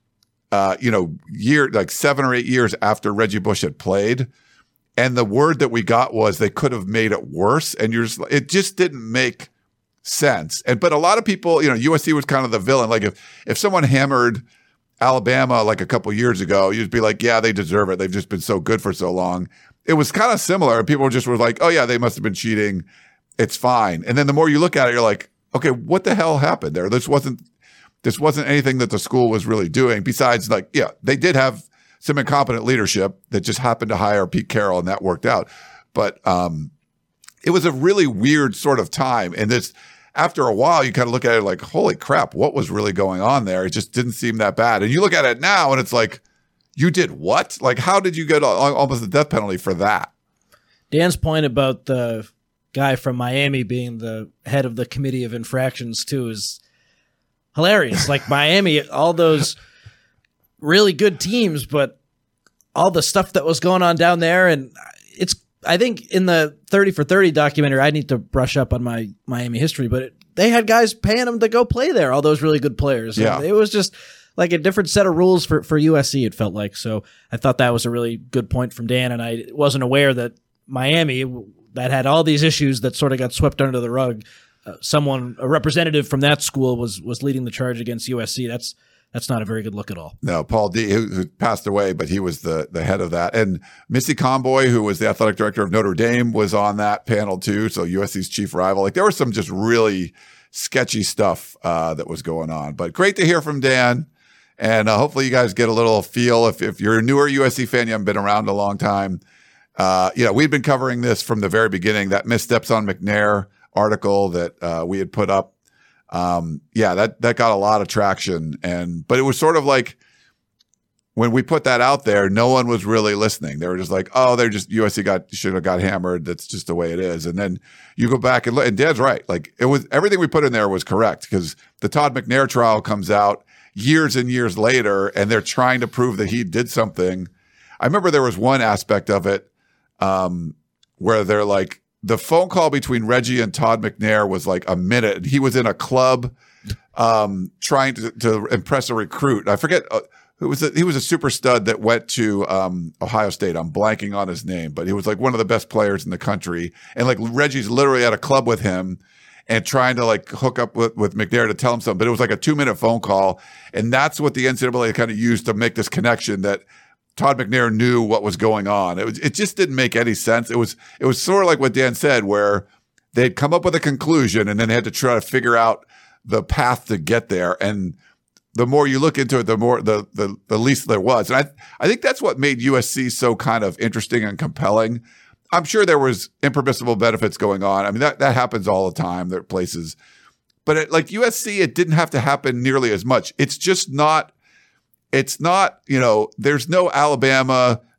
Uh, you know, year like seven or eight years after Reggie Bush had played, and the word that we got was they could have made it worse, and you're just, it just didn't make sense. And but a lot of people, you know, U S C was kind of the villain. Like if if someone hammered Alabama like a couple years ago, you'd be like, yeah, they deserve it. They've just been so good for so long. It was kind of similar. People just were like, oh yeah, they must have been cheating. It's fine. And then the more you look at it, you're like, okay, what the hell happened there? This wasn't, this wasn't anything that the school was really doing besides like, yeah, they did have some incompetent leadership that just happened to hire Pete Carroll and that worked out. But, um, it was a really weird sort of time. And this, after a while, you kind of look at it like, holy crap, what was really going on there? It just didn't seem that bad. And you look at it now and it's like, you did what? Like, how did you get almost the death penalty for that? Dan's point about the guy from Miami being the head of the committee of infractions too is hilarious. Like Miami, all those really good teams, but all the stuff that was going on down there. And it's, I think in the thirty for thirty documentary, I need to brush up on my Miami history, but it, they had guys paying them to go play there, all those really good players. Yeah. And it was just like a different set of rules for, for U S C, it felt like. So I thought that was a really good point from Dan, and I wasn't aware that Miami, that had all these issues that sort of got swept under the rug, uh, someone, a representative from that school was was leading the charge against U S C. That's That's not a very good look at all. No, Paul D, who, who passed away, but he was the the head of that. And Missy Conboy, who was the athletic director of Notre Dame, was on that panel too. So U S C's chief rival. Like there was some just really sketchy stuff uh, that was going on. But great to hear from Dan. And uh, hopefully you guys get a little feel. If if you're a newer U S C fan, you haven't been around a long time. Uh, you know, we've been covering this from the very beginning. That Missteps on McNair article that uh, we had put up. Um, yeah, that, that got a lot of traction. And, but it was sort of like when we put that out there, no one was really listening. They were just like, oh, they're just, U S C got, should have got hammered. That's just the way it is. And then you go back and look, and Dan's right. Like it was, everything we put in there was correct because the Todd McNair trial comes out years and years later and they're trying to prove that he did something. I remember there was one aspect of it, um, where they're like, the phone call between Reggie and Todd McNair was like a minute. He was in a club, um, trying to, to impress a recruit. I forget uh, who was it. He was a super stud that went to, um, Ohio State. I'm blanking on his name, but he was like one of the best players in the country. And like Reggie's literally at a club with him and trying to like hook up with, with McNair to tell him something. But it was like a two minute phone call. And that's what the N C double A kind of used to make this connection that Todd McNair knew what was going on. It was, it just didn't make any sense. It was, it was sort of like what Dan said, where they'd come up with a conclusion and then they had to try to figure out the path to get there. And the more you look into it, the more, the, the, the least there was. And I, I think that's what made U S C so kind of interesting and compelling. I'm sure there was impermissible benefits going on. I mean, that, that happens all the time. There are places, but it, like U S C, it didn't have to happen nearly as much. It's just not, It's not, you know, there's no Alabama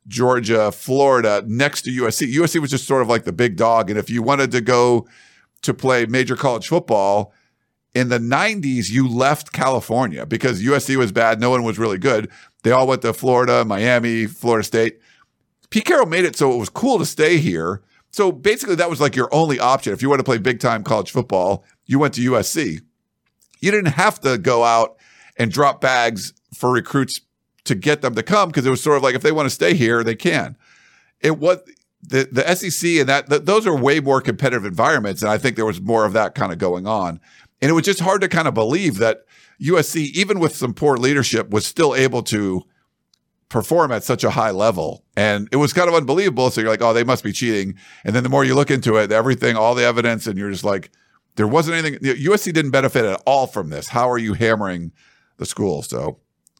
Georgia, Florida, next to U S C. U S C was just sort of like the big dog. And if you wanted to go to play major college football in the nineties, you left California because U S C was bad. No one was really good. They all went to Florida, Miami, Florida State. Pete Carroll made it so it was cool to stay here. So basically that was like your only option. If you want to play big time college football, you went to U S C. You didn't have to go out and drop bags for recruits to get them to come because it was sort of like if they want to stay here, they can. It was the, the S E C and that, the, those are way more competitive environments. And I think there was more of that kind of going on. And it was just hard to kind of believe that U S C, even with some poor leadership, was still able to perform at such a high level. And it was kind of unbelievable. So you're like, oh, they must be cheating. And then the more you look into it, everything, all the evidence, and you're just like, there wasn't anything. U S C didn't benefit at all from this. How are you hammering the school? So,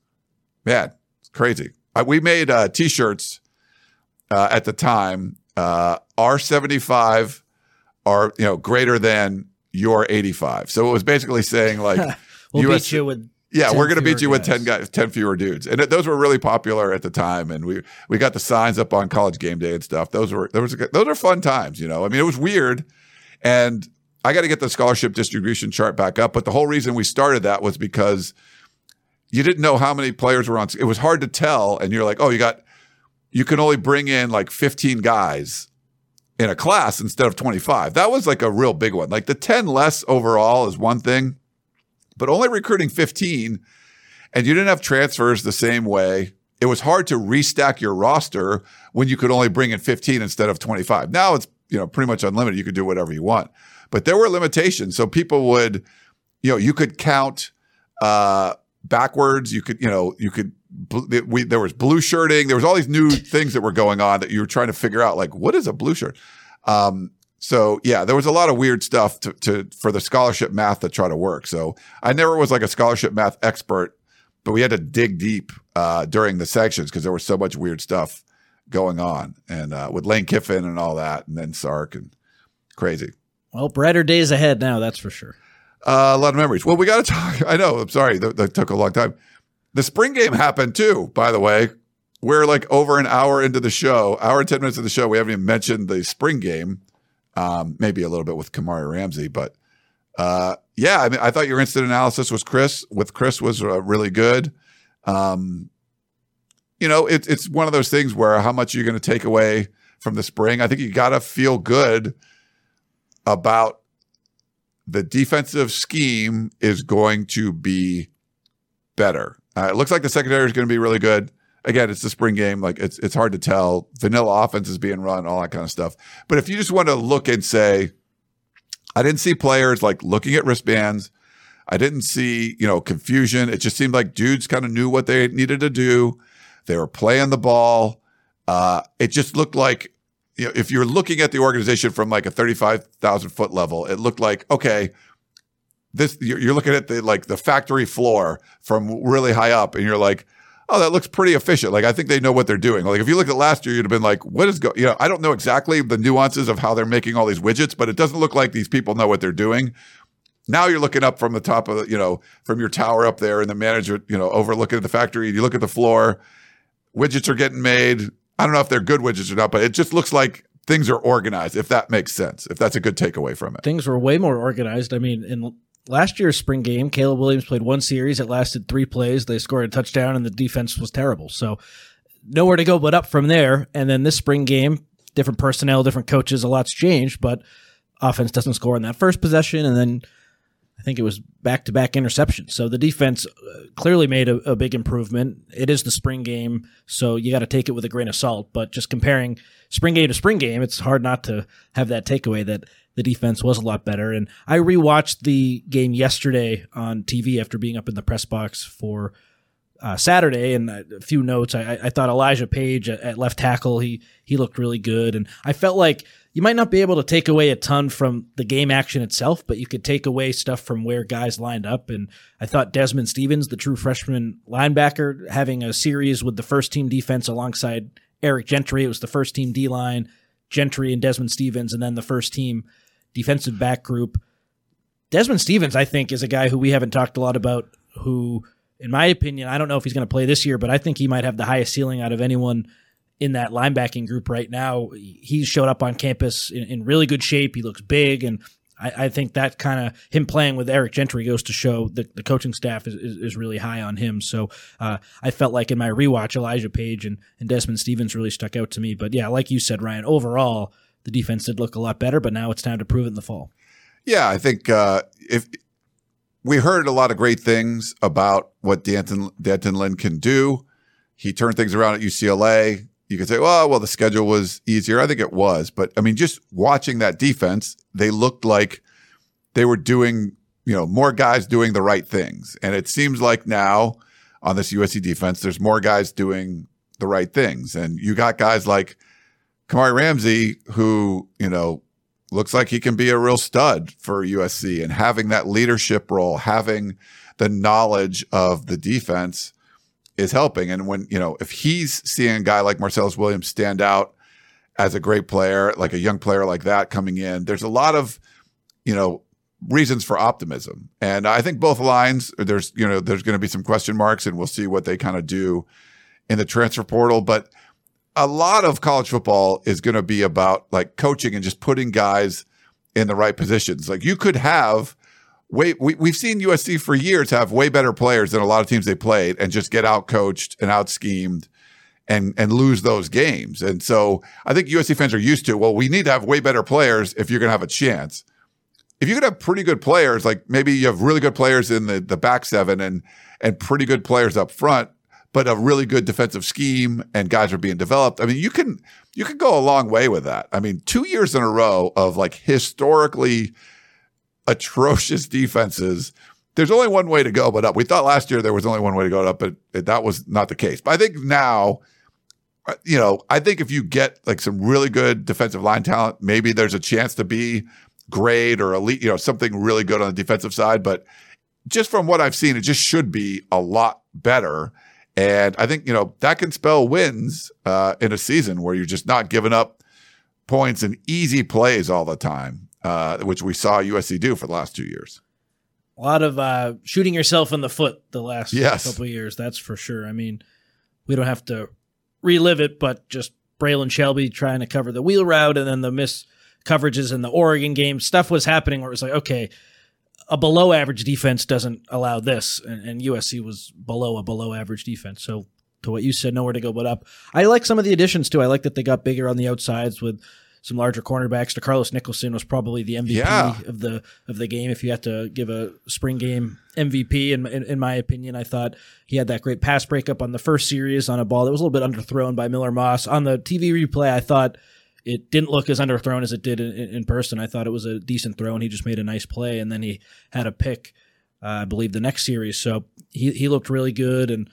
man, it's crazy. Uh, we made uh, T-shirts uh, at the time. Uh, our seventy-five are, you know, greater than your eighty-five. So it was basically saying like, we'll U S C, beat you with yeah, we're going to beat you guys. with ten guys, ten fewer dudes. And it, those were really popular at the time. And we, we got the signs up on College Game Day and stuff. Those were, there was, a, those are fun times, you know, I mean, it was weird. And I got to get the scholarship distribution chart back up. But the whole reason we started that was because you didn't know how many players were on. It was hard to tell. And you're like, oh, you got, you can only bring in like fifteen guys in a class instead of twenty-five. That was like a real big one. Like the ten less overall is one thing, but only recruiting fifteen, and you didn't have transfers the same way. It was hard to restack your roster when you could only bring in fifteen instead of twenty-five. Now it's, you know, pretty much unlimited. You could do whatever you want, but there were limitations. So people would, you know, you could count, uh, backwards. You could, you know, you could, we, there was blue shirting. There was all these new things that were going on that you were trying to figure out, like, what is a blue shirt? Um, so yeah, there was a lot of weird stuff to, to, for the scholarship math to try to work. So I never was like a scholarship math expert, but we had to dig deep, uh, during the sections because there was so much weird stuff going on and, uh, with Lane Kiffin and all that, and then Sark and crazy. Well, brighter days ahead now, that's for sure. Uh, a lot of memories. Well, we got to talk. I know. I'm sorry. That, that took a long time. The spring game happened too, by the way. We're like over an hour into the show, hour and ten minutes of the show. We haven't even mentioned the spring game. Um, maybe a little bit with Kamari Ramsey, but, uh, yeah, I mean, I thought your instant analysis was Chris with Chris was uh, really good. Um, you know, it, it's one of those things where how much you're going to take away from the spring. I think you got to feel good about the defensive scheme is going to be better. Uh, it looks like the secondary is going to be really good. Again, it's the spring game. Like it's, it's hard to tell. Vanilla offense is being run, all that kind of stuff. But if you just want to look and say, I didn't see players like looking at wristbands. I didn't see, you know, confusion. It just seemed like dudes kind of knew what they needed to do. They were playing the ball. Uh, it just looked like, you know, if you're looking at the organization from like a thirty-five thousand foot level, it looked like, okay, this, you're, you're looking at the, like the factory floor from really high up and you're like, oh, that looks pretty efficient. Like, I think they know what they're doing. Like, if you looked at last year, you'd have been like, what is go, you know, I don't know exactly the nuances of how they're making all these widgets, but it doesn't look like these people know what they're doing. Now you're looking up from the top of the, you know, from your tower up there and the manager, you know, overlooking at the factory and you look at the floor, widgets are getting made. I don't know if they're good widgets or not, but it just looks like things are organized, if that makes sense, if that's a good takeaway from it. Things were way more organized. I mean, in last year's spring game, Caleb Williams played one series. It lasted three plays. They scored a touchdown, and the defense was terrible. So nowhere to go but up from there. And then this spring game, different personnel, different coaches, a lot's changed, but offense doesn't score in that first possession, and then I think it was back-to-back interceptions. So the defense clearly made a, a big improvement. It is the spring game, so you got to take it with a grain of salt. But just comparing spring game to spring game, it's hard not to have that takeaway that the defense was a lot better. And I rewatched the game yesterday on T V after being up in the press box for uh, Saturday, and a few notes. I, I thought Elijah Page at, at left tackle, he he looked really good. And I felt like you might not be able to take away a ton from the game action itself, but you could take away stuff from where guys lined up. And I thought Desmond Stevens, the true freshman linebacker, having a series with the first team defense alongside Eric Gentry. It was the first team D-line, Gentry and Desmond Stevens, and then the first team defensive back group. Desmond Stevens, I think, is a guy who we haven't talked a lot about, who, in my opinion, I don't know if he's going to play this year, but I think he might have the highest ceiling out of anyone in that linebacking group right now. He showed up on campus in, in really good shape. He looks big, and I, I think that kind of him playing with Eric Gentry goes to show that the coaching staff is, is, is really high on him. So uh, I felt like in my rewatch, Elijah Page and, and Desmond Stevens really stuck out to me. But yeah, like you said, Ryan, overall, the defense did look a lot better, but now it's time to prove it in the fall. Yeah, I think uh, if we heard a lot of great things about what D'Anton, D'Anton Lynn can do. He turned things around at U C L A. You could say, well, well, the schedule was easier. I think it was. But, I mean, just watching that defense, they looked like they were doing, you know, more guys doing the right things. And it seems like now on this U S C defense, there's more guys doing the right things. And you got guys like Kamari Ramsey, who, you know, looks like he can be a real stud for U S C, and having that leadership role, having the knowledge of the defense is helping. And when, you know, if he's seeing a guy like Marcellus Williams stand out as a great player, like a young player like that coming in, there's a lot of, you know, reasons for optimism. And I think both lines, there's, you know, there's going to be some question marks, and we'll see what they kind of do in the transfer portal. But a lot of college football is going to be about like coaching and just putting guys in the right positions. Like you could have way, we, we've seen U S C for years have way better players than a lot of teams they played, and just get out coached and out schemed and, and lose those games. And so I think U S C fans are used to, well, we need to have way better players if you're going to have a chance. If you could have pretty good players, like maybe you have really good players in the, the back seven and, and pretty good players up front, but a really good defensive scheme and guys are being developed. I mean, you can, you can go a long way with that. I mean, two years in a row of like historically atrocious defenses. There's only one way to go but up. We thought last year there was only one way to go up, but that was not the case. But I think now, you know, I think if you get like some really good defensive line talent, maybe there's a chance to be grade or elite, you know, something really good on the defensive side. But just from what I've seen, it just should be a lot better. And I think, you know, that can spell wins uh, in a season where you're just not giving up points and easy plays all the time, uh, which we saw U S C do for the last two years. A lot of uh, shooting yourself in the foot the last yes. couple of years, that's for sure. I mean, we don't have to relive it, but just Braylon Shelby trying to cover the wheel route and then the missed coverages in the Oregon game. Stuff was happening where it was like, okay, a below average defense doesn't allow this, and, and U S C was below a below average defense. So to what you said, nowhere to go but up. I like some of the additions too. I like that they got bigger on the outsides with some larger cornerbacks. DeCarlos Nicholson was probably the M V P yeah. of the of the game. If you had to give a spring game M V P, in, in in my opinion, I thought he had that great pass breakup on the first series on a ball that was a little bit underthrown by Miller Moss. On the T V replay, I thought it didn't look as underthrown as it did in, in person. I thought it was a decent throw, and he just made a nice play, and then he had a pick, uh, I believe, the next series. So he he looked really good, and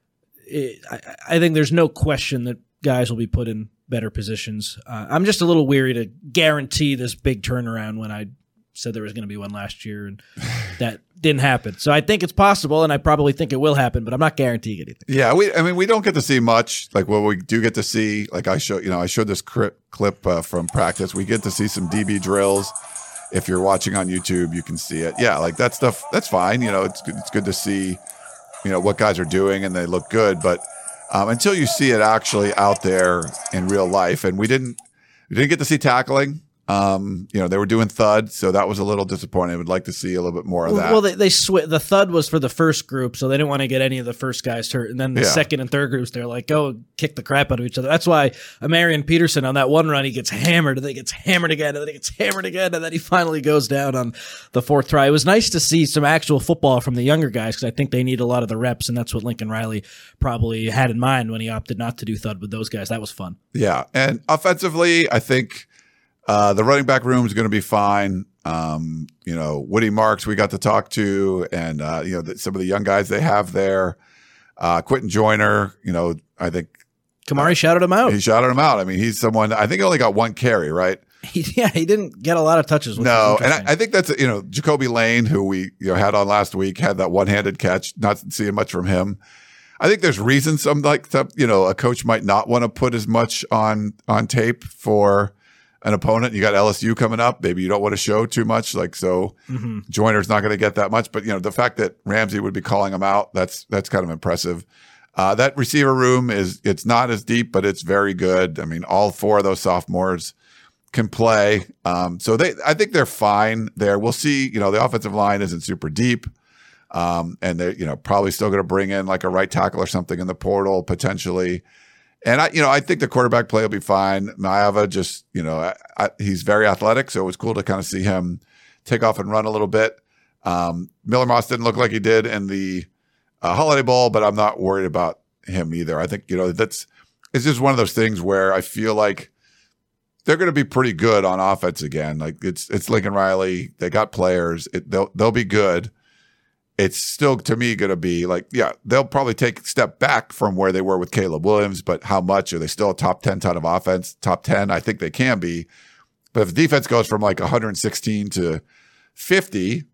it, I, I think there's no question that guys will be put in better positions. Uh, I'm just a little weary to guarantee this big turnaround when I said there was going to be one last year, and that didn't happen. So I think it's possible, and I probably think it will happen, but I'm not guaranteeing anything. Yeah, we. I mean, we don't get to see much. Like what we do get to see, like I show, you know, I showed this clip, clip uh, from practice. We get to see some D B drills. If you're watching on YouTube, you can see it. Yeah, like that stuff. That's fine. You know, it's good, it's good to see, you know, what guys are doing, and they look good. But um, until you see it actually out there in real life, and we didn't, we didn't get to see tackling. Um, you know, they were doing thud, so that was a little disappointing. I would like to see a little bit more of that. Well, they, they sw- the thud was for the first group, so they didn't want to get any of the first guys hurt. And then the Yeah. second and third groups, they're like, go kick the crap out of each other. That's why Amarian Peterson on that one run, he gets hammered, and then he gets hammered again, and then he gets hammered again, and then he finally goes down on the fourth try. It was nice to see some actual football from the younger guys, because I think they need a lot of the reps, and that's what Lincoln Riley probably had in mind when he opted not to do thud with those guys. That was fun. Yeah, and offensively, I think uh, the running back room is going to be fine. Um, you know, Woody Marks we got to talk to, and uh, you know the, some of the young guys they have there. Uh, Quentin Joyner, you know, I think Kamari uh, shouted him out. He shouted him out. I mean, he's someone. I think he only got one carry, right? He, yeah, he didn't get a lot of touches. Which No, and I, I think that's you know Jacoby Lane, who we you know had on last week, had that one-handed catch. Not seeing much from him. I think there's reasons some like some, you know a coach might not want to put as much on on tape for an opponent. You got L S U coming up. Maybe you don't want to show too much. Like so, mm-hmm. Joyner's not going to get that much. But you know the fact that Ramsey would be calling him out, that's that's kind of impressive. Uh, that receiver room is, it's not as deep, but it's very good. I mean, all four of those sophomores can play. Um, so they, I think they're fine there. We'll see, you know, the offensive line isn't super deep. Um, and they're, you know, probably still going to bring in like a right tackle or something in the portal potentially. And I, you know, I think the quarterback play will be fine. Maeva just, you know, I, I, he's very athletic. So it was cool to kind of see him take off and run a little bit. Um, Miller Moss didn't look like he did in the uh, Holiday Bowl, but I'm not worried about him either. I think, you know, that's, it's just one of those things where I feel like they're going to be pretty good on offense again. Like it's, it's Lincoln Riley. They got players. It, they'll, they'll be good. It's still, to me, going to be like, yeah, they'll probably take a step back from where they were with Caleb Williams, but how much? Are they still a top ten ton of offense? Top ten? I think they can be. But if the defense goes from like one hundred sixteen to fifty,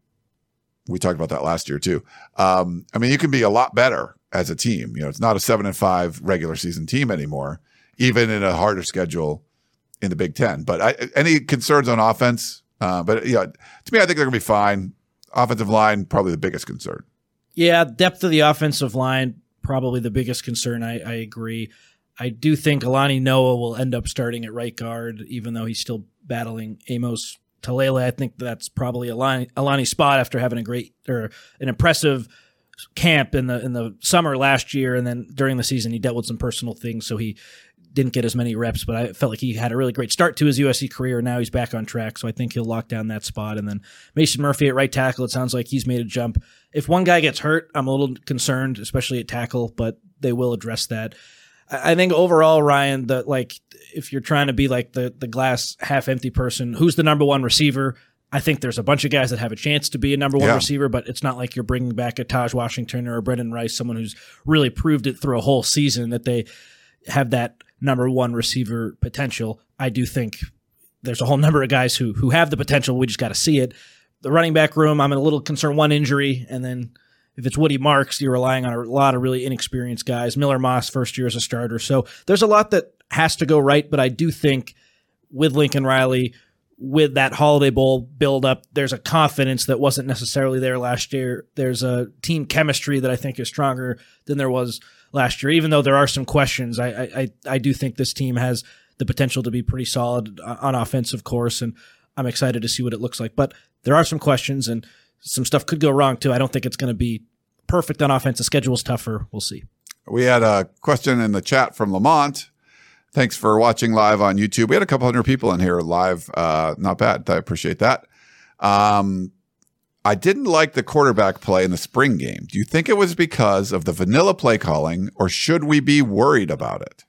we talked about that last year too. Um, I mean, you can be a lot better as a team. You know, it's not a seven and five regular season team anymore, even in a harder schedule in the Big Ten. But I, any concerns on offense? Uh, but yeah, to me, I think they're going to be fine. Offensive line, probably the biggest concern. Yeah, depth of the offensive line, probably the biggest concern. I, I agree. I do think Alani Noah will end up starting at right guard, even though he's still battling Amos Talele. I think that's probably Alani, Alani's spot after having a great or an impressive camp in the in the summer last year, and then during the season he dealt with some personal things, so he didn't get as many reps, but I felt like he had a really great start to his U S C career. Now he's back on track, so I think he'll lock down that spot. And then Mason Murphy at right tackle, it sounds like he's made a jump. If one guy gets hurt, I'm a little concerned, especially at tackle, but they will address that. I think overall, Ryan, that like if you're trying to be like the, the glass half empty person, who's the number one receiver? I think there's a bunch of guys that have a chance to be a number one yeah. receiver, but it's not like you're bringing back a Taj Washington or a Brendan Rice, someone who's really proved it through a whole season that they have that number one receiver potential. I do think there's a whole number of guys who who have the potential. We just got to see it. The running back room, I'm a little concerned. One injury, and then if it's Woody Marks, you're relying on a lot of really inexperienced guys. Miller Moss, first year as a starter. So there's a lot that has to go right, but I do think with Lincoln Riley, with that Holiday Bowl build-up, there's a confidence that wasn't necessarily there last year. There's a team chemistry that I think is stronger than there was last year. Even though there are some questions, I I I do think this team has the potential to be pretty solid on offense, of course, and I'm excited to see what it looks like. But there are some questions, and some stuff could go wrong, too. I don't think it's going to be perfect on offense. The schedule's tougher. We'll see. We had a question in the chat from Lamont. Thanks for watching live on YouTube. We had a couple hundred people in here live. Uh, not bad. I appreciate that. Um, I didn't like the quarterback play in the spring game. Do you think it was because of the vanilla play calling, or should we be worried about it?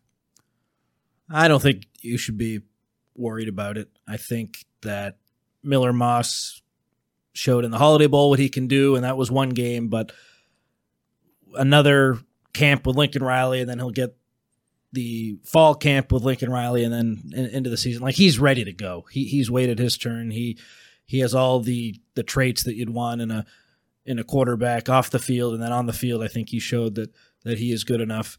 I don't think you should be worried about it. I think that Miller Moss showed in the Holiday Bowl what he can do, and that was one game, but another camp with Lincoln Riley, and then he'll get the fall camp with Lincoln Riley, and then in, into the season. Like, he's ready to go. He he's waited his turn. He he has all the the traits that you'd want in a in a quarterback off the field, and then on the field, I think he showed that that he is good enough.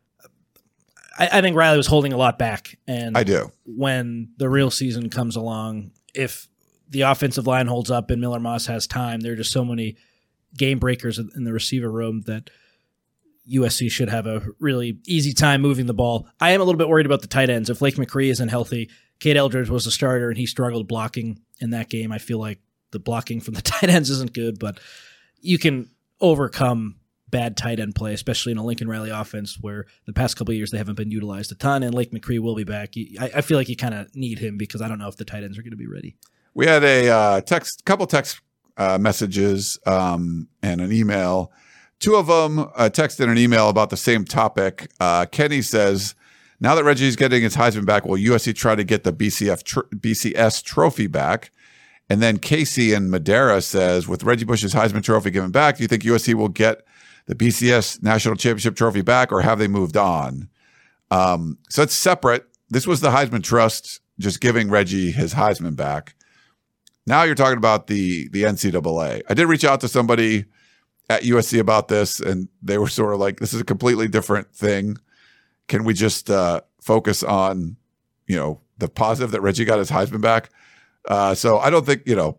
I, I think Riley was holding a lot back, and I do. When the real season comes along, if the offensive line holds up and Miller Moss has time, there are just so many game breakers in the receiver room that U S C should have a really easy time moving the ball. I am a little bit worried about the tight ends. If Lake McCree isn't healthy, Cade Eldridge was a starter and he struggled blocking in that game. I feel like the blocking from the tight ends isn't good, but you can overcome bad tight end play, especially in a Lincoln Riley offense where the past couple of years they haven't been utilized a ton, and Lake McCree will be back. I, I feel like you kind of need him because I don't know if the tight ends are going to be ready. We had a uh, text, couple text uh, messages um, and an email. Two of them uh, texted an email about the same topic. Uh, Kenny says, now that Reggie's getting his Heisman back, will U S C try to get the B C F tr- B C S trophy back? And then Casey in Madera says, with Reggie Bush's Heisman trophy given back, do you think U S C will get the B C S National Championship trophy back, or have they moved on? Um, so it's separate. This was the Heisman Trust just giving Reggie his Heisman back. Now you're talking about the the N C double A. I did reach out to somebody at U S C about this, and they were sort of like, this is a completely different thing. Can we just uh, focus on, you know, the positive that Reggie got his Heisman back? Uh, so I don't think, you know,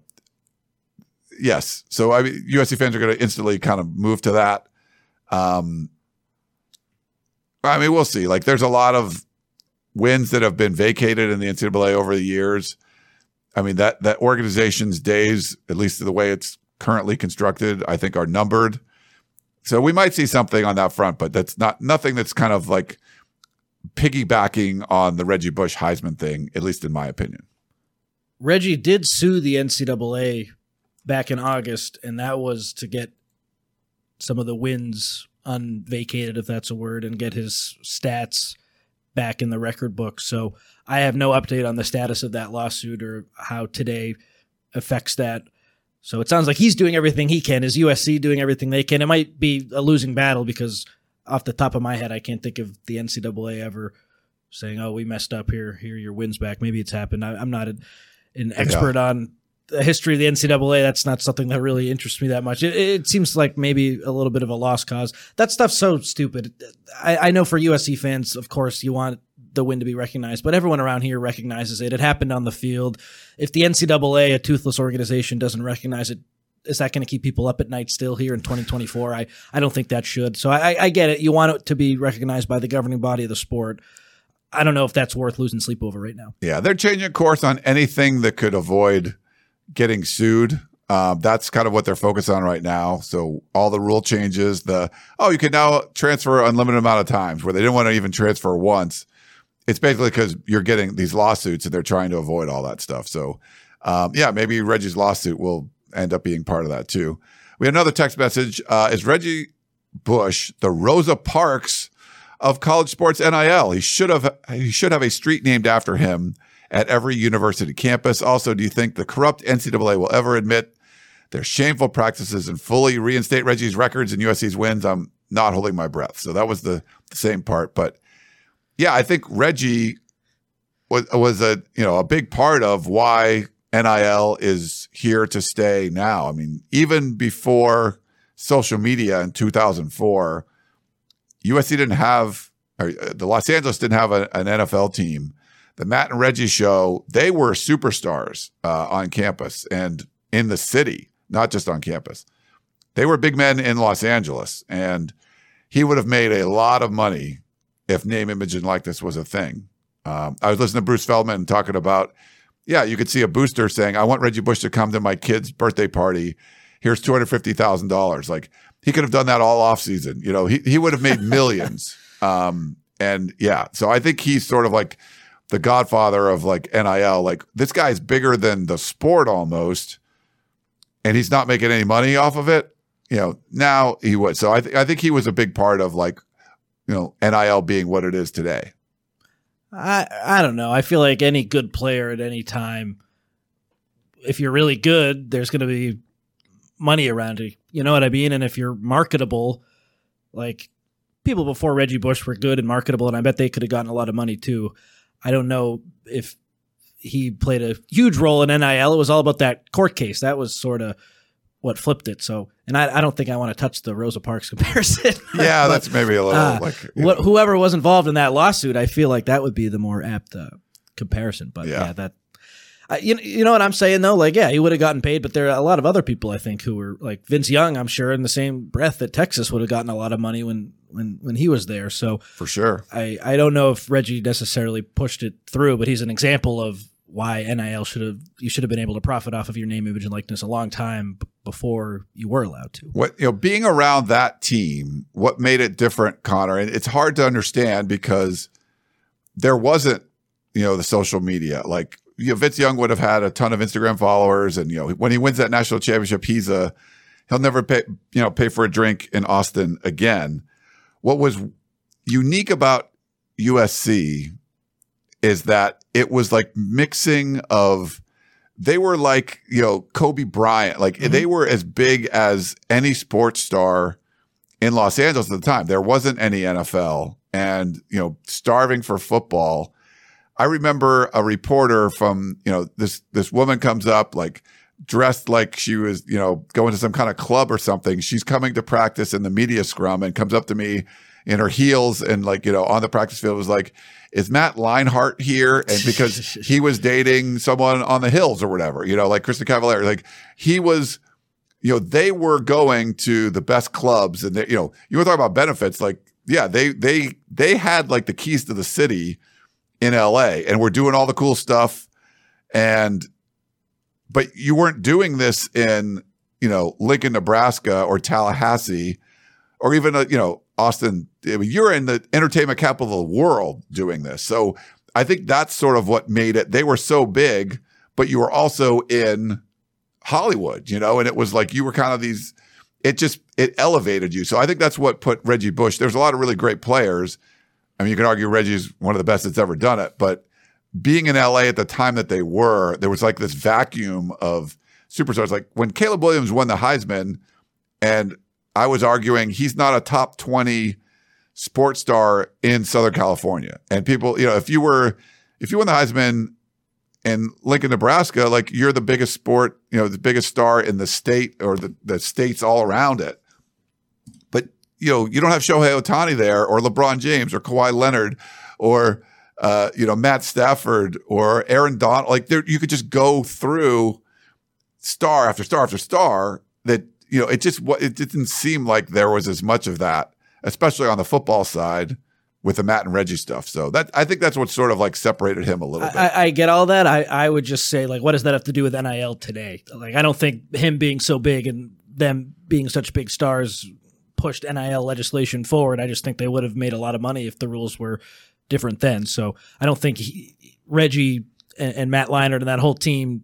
yes. So I mean, U S C fans are going to instantly kind of move to that. Um, I mean, we'll see. Like, there's a lot of wins that have been vacated in the N C double A over the years. I mean, that that organization's days, at least the way it's currently constructed, I think are numbered. So we might see something on that front, but that's not nothing that's kind of like piggybacking on the Reggie Bush Heisman thing, at least in my opinion. Reggie did sue the N C double A back in August, and that was to get some of the wins unvacated, if that's a word, and get his stats back in the record book. So I have no update on the status of that lawsuit or how today affects that. So it sounds like he's doing everything he can. Is U S C doing everything they can? It might be a losing battle because off the top of my head, I can't think of the N C double A ever saying, oh, we messed up here. Here are your wins back. Maybe it's happened. I, I'm not a, an expert yeah. on the history of the N C double A. That's not something that really interests me that much. It, it seems like maybe a little bit of a lost cause. That stuff's so stupid. I, I know for U S C fans, of course, you want the win to be recognized, but everyone around here recognizes it. It happened on the field. If the N C double A, a toothless organization, doesn't recognize it, is that going to keep people up at night still here in twenty twenty-four? I, I don't think that should. So I, I get it. You want it to be recognized by the governing body of the sport. I don't know if that's worth losing sleep over right now. Yeah, they're changing course on anything that could avoid getting sued. Um, that's kind of what they're focused on right now. So all the rule changes, the, oh, you can now transfer unlimited amount of times where they didn't want to even transfer once. It's basically because you're getting these lawsuits and they're trying to avoid all that stuff. So, um, yeah, maybe Reggie's lawsuit will end up being part of that too. We had another text message. Uh, is Reggie Bush the Rosa Parks of college sports N I L? He should have, he should have a street named after him at every university campus. Also, do you think the corrupt N C double A will ever admit their shameful practices and fully reinstate Reggie's records and U S C's wins? I'm not holding my breath. So that was the, the same part, but yeah, I think Reggie was was a you know a big part of why N I L is here to stay now. I mean, even before social media in two thousand four, U S C didn't have, or the Los Angeles didn't have a, an N F L team. The Matt and Reggie show, they were superstars uh, on campus and in the city, not just on campus. They were big men in Los Angeles, and he would have made a lot of money if name, image, and likeness was a thing. Um, I was listening to Bruce Feldman talking about, yeah, you could see a booster saying, I want Reggie Bush to come to my kid's birthday party. Here's two hundred fifty thousand dollars. Like, he could have done that all off season. You know, he, he would have made millions. um, and yeah, so I think he's sort of like the godfather of like N I L. Like, this guy's bigger than the sport almost, and he's not making any money off of it. You know, now he would. So I, th- I think he was a big part of like, you know, N I L being what it is today. I I don't know. I feel like any good player at any time, if you're really good, there's going to be money around you. You know what I mean? And if you're marketable, like people before Reggie Bush were good and marketable, and I bet they could have gotten a lot of money too. I don't know if he played a huge role in N I L. It was all about that court case. That was sort of what flipped it. So, and I, I don't think I want to touch the Rosa Parks comparison. Yeah, but, that's maybe a little uh, like what, whoever was involved in that lawsuit. I feel like that would be the more apt uh, comparison. But yeah, yeah that uh, you you know what I'm saying though. Like, yeah, he would have gotten paid, but there are a lot of other people I think who were like Vince Young. I'm sure in the same breath that Texas would have gotten a lot of money when when when he was there. So for sure, I I don't know if Reggie necessarily pushed it through, but he's an example of why N I L should have you should have been able to profit off of your name, image, and likeness a long time b- before you were allowed to. What you know, being around that team, what made it different, Connor? And it's hard to understand because there wasn't, you know, the social media. Like, you know, Vince Young would have had a ton of Instagram followers, and you know, when he wins that national championship, he's a he'll never pay you know pay for a drink in Austin again. What was unique about U S C is that it was like mixing of, they were like, you know, Kobe Bryant, like mm-hmm. they were as big as any sports star in Los Angeles at the time. There wasn't any N F L and, you know, starving for football. I remember a reporter from, you know, this, this woman comes up like dressed like she was, you know, going to some kind of club or something. She's coming to practice in the media scrum and comes up to me in her heels and like, you know, on the practice field was like, is Matt Leinart here? And because he was dating someone on the Hills or whatever, you know, like Kristen Cavallari, like he was, you know, they were going to the best clubs and they, you know, you were talking about benefits. Like yeah, they they they had like the keys to the city in L A and were doing all the cool stuff. And but you weren't doing this in, you know, Lincoln, Nebraska or Tallahassee or even, uh, you know, Austin. I mean, you're in the entertainment capital of the world doing this. So I think that's sort of what made it. They were so big, but you were also in Hollywood, you know, and it was like you were kind of these, it just, it elevated you. So I think that's what put Reggie Bush. There's a lot of really great players. I mean, you can argue Reggie's one of the best that's ever done it, but being in L A at the time that they were, there was like this vacuum of superstars. Like when Caleb Williams won the Heisman, and I was arguing he's not a top twenty sports star in Southern California. And people, you know, if you were, if you won the Heisman in Lincoln, Nebraska, like you're the biggest sport, you know, the biggest star in the state or the, the states all around it. But, you know, you don't have Shohei Ohtani there or LeBron James or Kawhi Leonard or, uh, you know, Matt Stafford or Aaron Donald. Like there, you could just go through star after star after star that, you know, it just, it didn't seem like there was as much of that, especially on the football side with the Matt and Reggie stuff. So that, I think that's what sort of like separated him a little bit. I, I get all that. I, I would just say, like, what does that have to do with N I L today? Like, I don't think him being so big and them being such big stars pushed N I L legislation forward. I just think they would have made a lot of money if the rules were different then. So I don't think he, Reggie and, and Matt Leinart and that whole team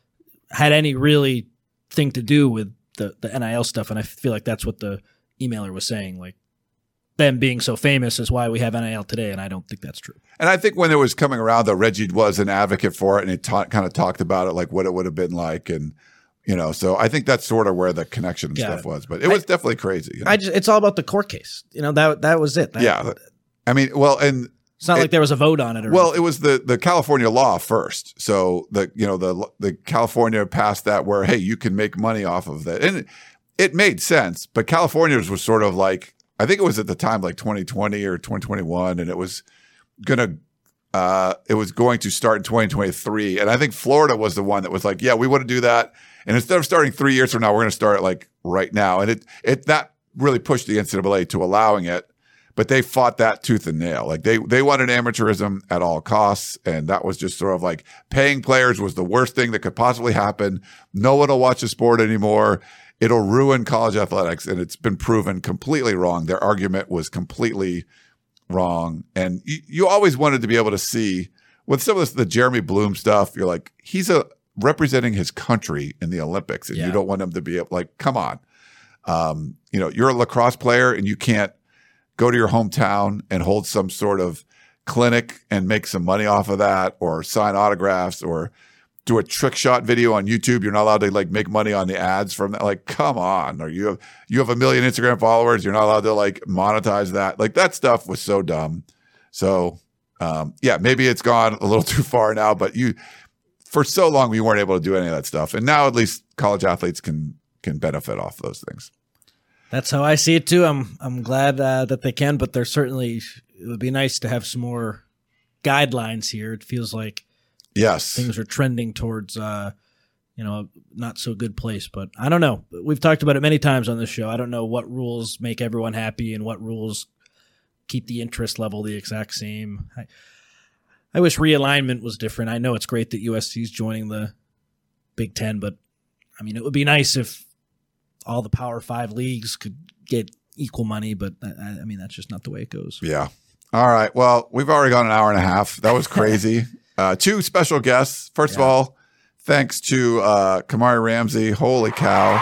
had any really thing to do with the, the N I L stuff. And I feel like that's what the emailer was saying. Like, them being so famous is why we have N I L today, and I don't think that's true. And I think when it was coming around, though, Reggie was an advocate for it, and he ta- kind of talked about it, like what it would have been like, and you know. So I think that's sort of where the connection and Got stuff it. was. But it was I, definitely crazy. You know? I just, it's all about the court case. You know, that that was it. That, yeah, I mean, well, and it's not it, like there was a vote on it. Or well, anything. it was the the California law first. So the you know the the California passed that where hey, you can make money off of that, and it, it made sense. But California's was sort of like. I think it was at the time like twenty twenty or twenty twenty-one, and it was gonna, uh, it was going to start in twenty twenty-three. And I think Florida was the one that was like, yeah, we want to do that. And instead of starting three years from now, we're going to start like right now. And it, it, that really pushed the N C double A to allowing it, but they fought that tooth and nail. Like they, they wanted amateurism at all costs. And that was just sort of like paying players was the worst thing that could possibly happen. No one will watch the sport anymore. It'll ruin college athletics, and it's been proven completely wrong. Their argument was completely wrong. And you, you always wanted to be able to see with some of this, the Jeremy Bloom stuff, you're like, he's a representing his country in the Olympics, and yeah. you don't want him to be like, come on. Um, you know, you're a lacrosse player and you can't go to your hometown and hold some sort of clinic and make some money off of that or sign autographs or do a trick shot video on YouTube. You're not allowed to like make money on the ads from that. Like, come on. Or you have, you have a million Instagram followers. You're not allowed to like monetize that. Like that stuff was so dumb. So, um, yeah, maybe it's gone a little too far now, but you, for so long, we weren't able to do any of that stuff. And now at least college athletes can, can benefit off those things. That's how I see it too. I'm, I'm glad uh, that they can, but there's certainly, it would be nice to have some more guidelines here. It feels like, yes, things are trending towards, uh, you know, a not so good place. But I don't know. We've talked about it many times on this show. I don't know what rules make everyone happy and what rules keep the interest level the exact same. I, I wish realignment was different. I know it's great that U S C is joining the Big Ten, but I mean, it would be nice if all the Power Five leagues could get equal money. But I, I mean, that's just not the way it goes. Yeah. All right. Well, we've already gone an hour and a half. That was crazy. Uh, two special guests. First yeah. of all, thanks to uh, Kamari Ramsey. Holy cow.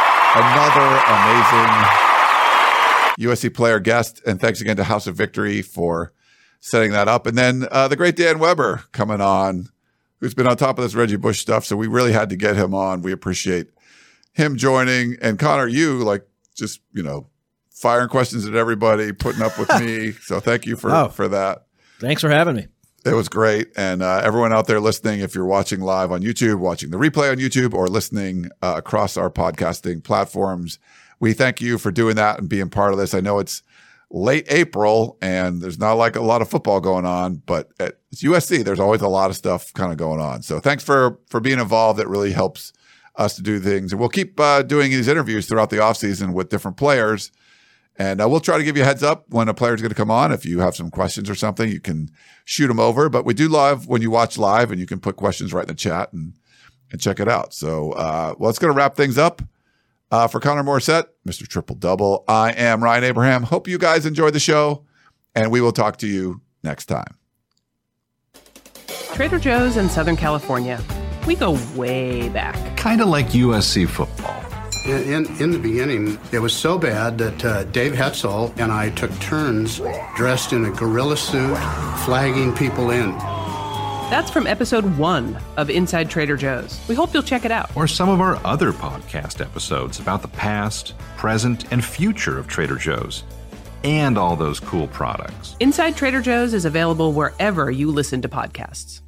Another amazing U S C player guest. And thanks again to House of Victory for setting that up. And then uh, the great Dan Weber coming on, who's been on top of this Reggie Bush stuff. So we really had to get him on. We appreciate him joining. And Connor, you like just, you know, firing questions at everybody, putting up with me. So thank you for, oh, for that. Thanks for having me. It was great. And uh, everyone out there listening, if you're watching live on YouTube, watching the replay on YouTube, or listening uh, across our podcasting platforms, we thank you for doing that and being part of this. I know it's late April and there's not like a lot of football going on, but at U S C, there's always a lot of stuff kind of going on. So thanks for, for being involved. It really helps us to do things. And we'll keep uh, doing these interviews throughout the offseason with different players And uh, we'll try to give you a heads up when a player's going to come on. If you have some questions or something, you can shoot them over. But we do love when you watch live and you can put questions right in the chat and, and check it out. So, uh, well, it's going to wrap things up. Uh, for Connor Morissette, Mister Triple Double, I am Ryan Abraham. Hope you guys enjoyed the show, and we will talk to you next time. Trader Joe's in Southern California. We go way back. Kind of like U S C football. In, in, in the beginning, it was so bad that uh, Dave Hetzel and I took turns dressed in a gorilla suit, flagging people in. That's from episode one of Inside Trader Joe's. We hope you'll check it out. Or some of our other podcast episodes about the past, present, and future of Trader Joe's. And all those cool products. Inside Trader Joe's is available wherever you listen to podcasts.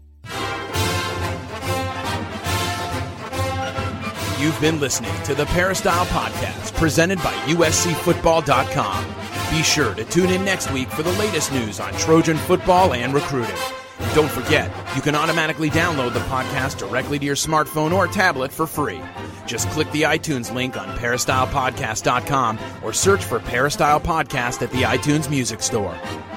You've been listening to the Peristyle Podcast, presented by U S C Football dot com. Be sure to tune in next week for the latest news on Trojan football and recruiting. And don't forget, you can automatically download the podcast directly to your smartphone or tablet for free. Just click the iTunes link on Peristyle Podcast dot com or search for Peristyle Podcast at the iTunes Music Store.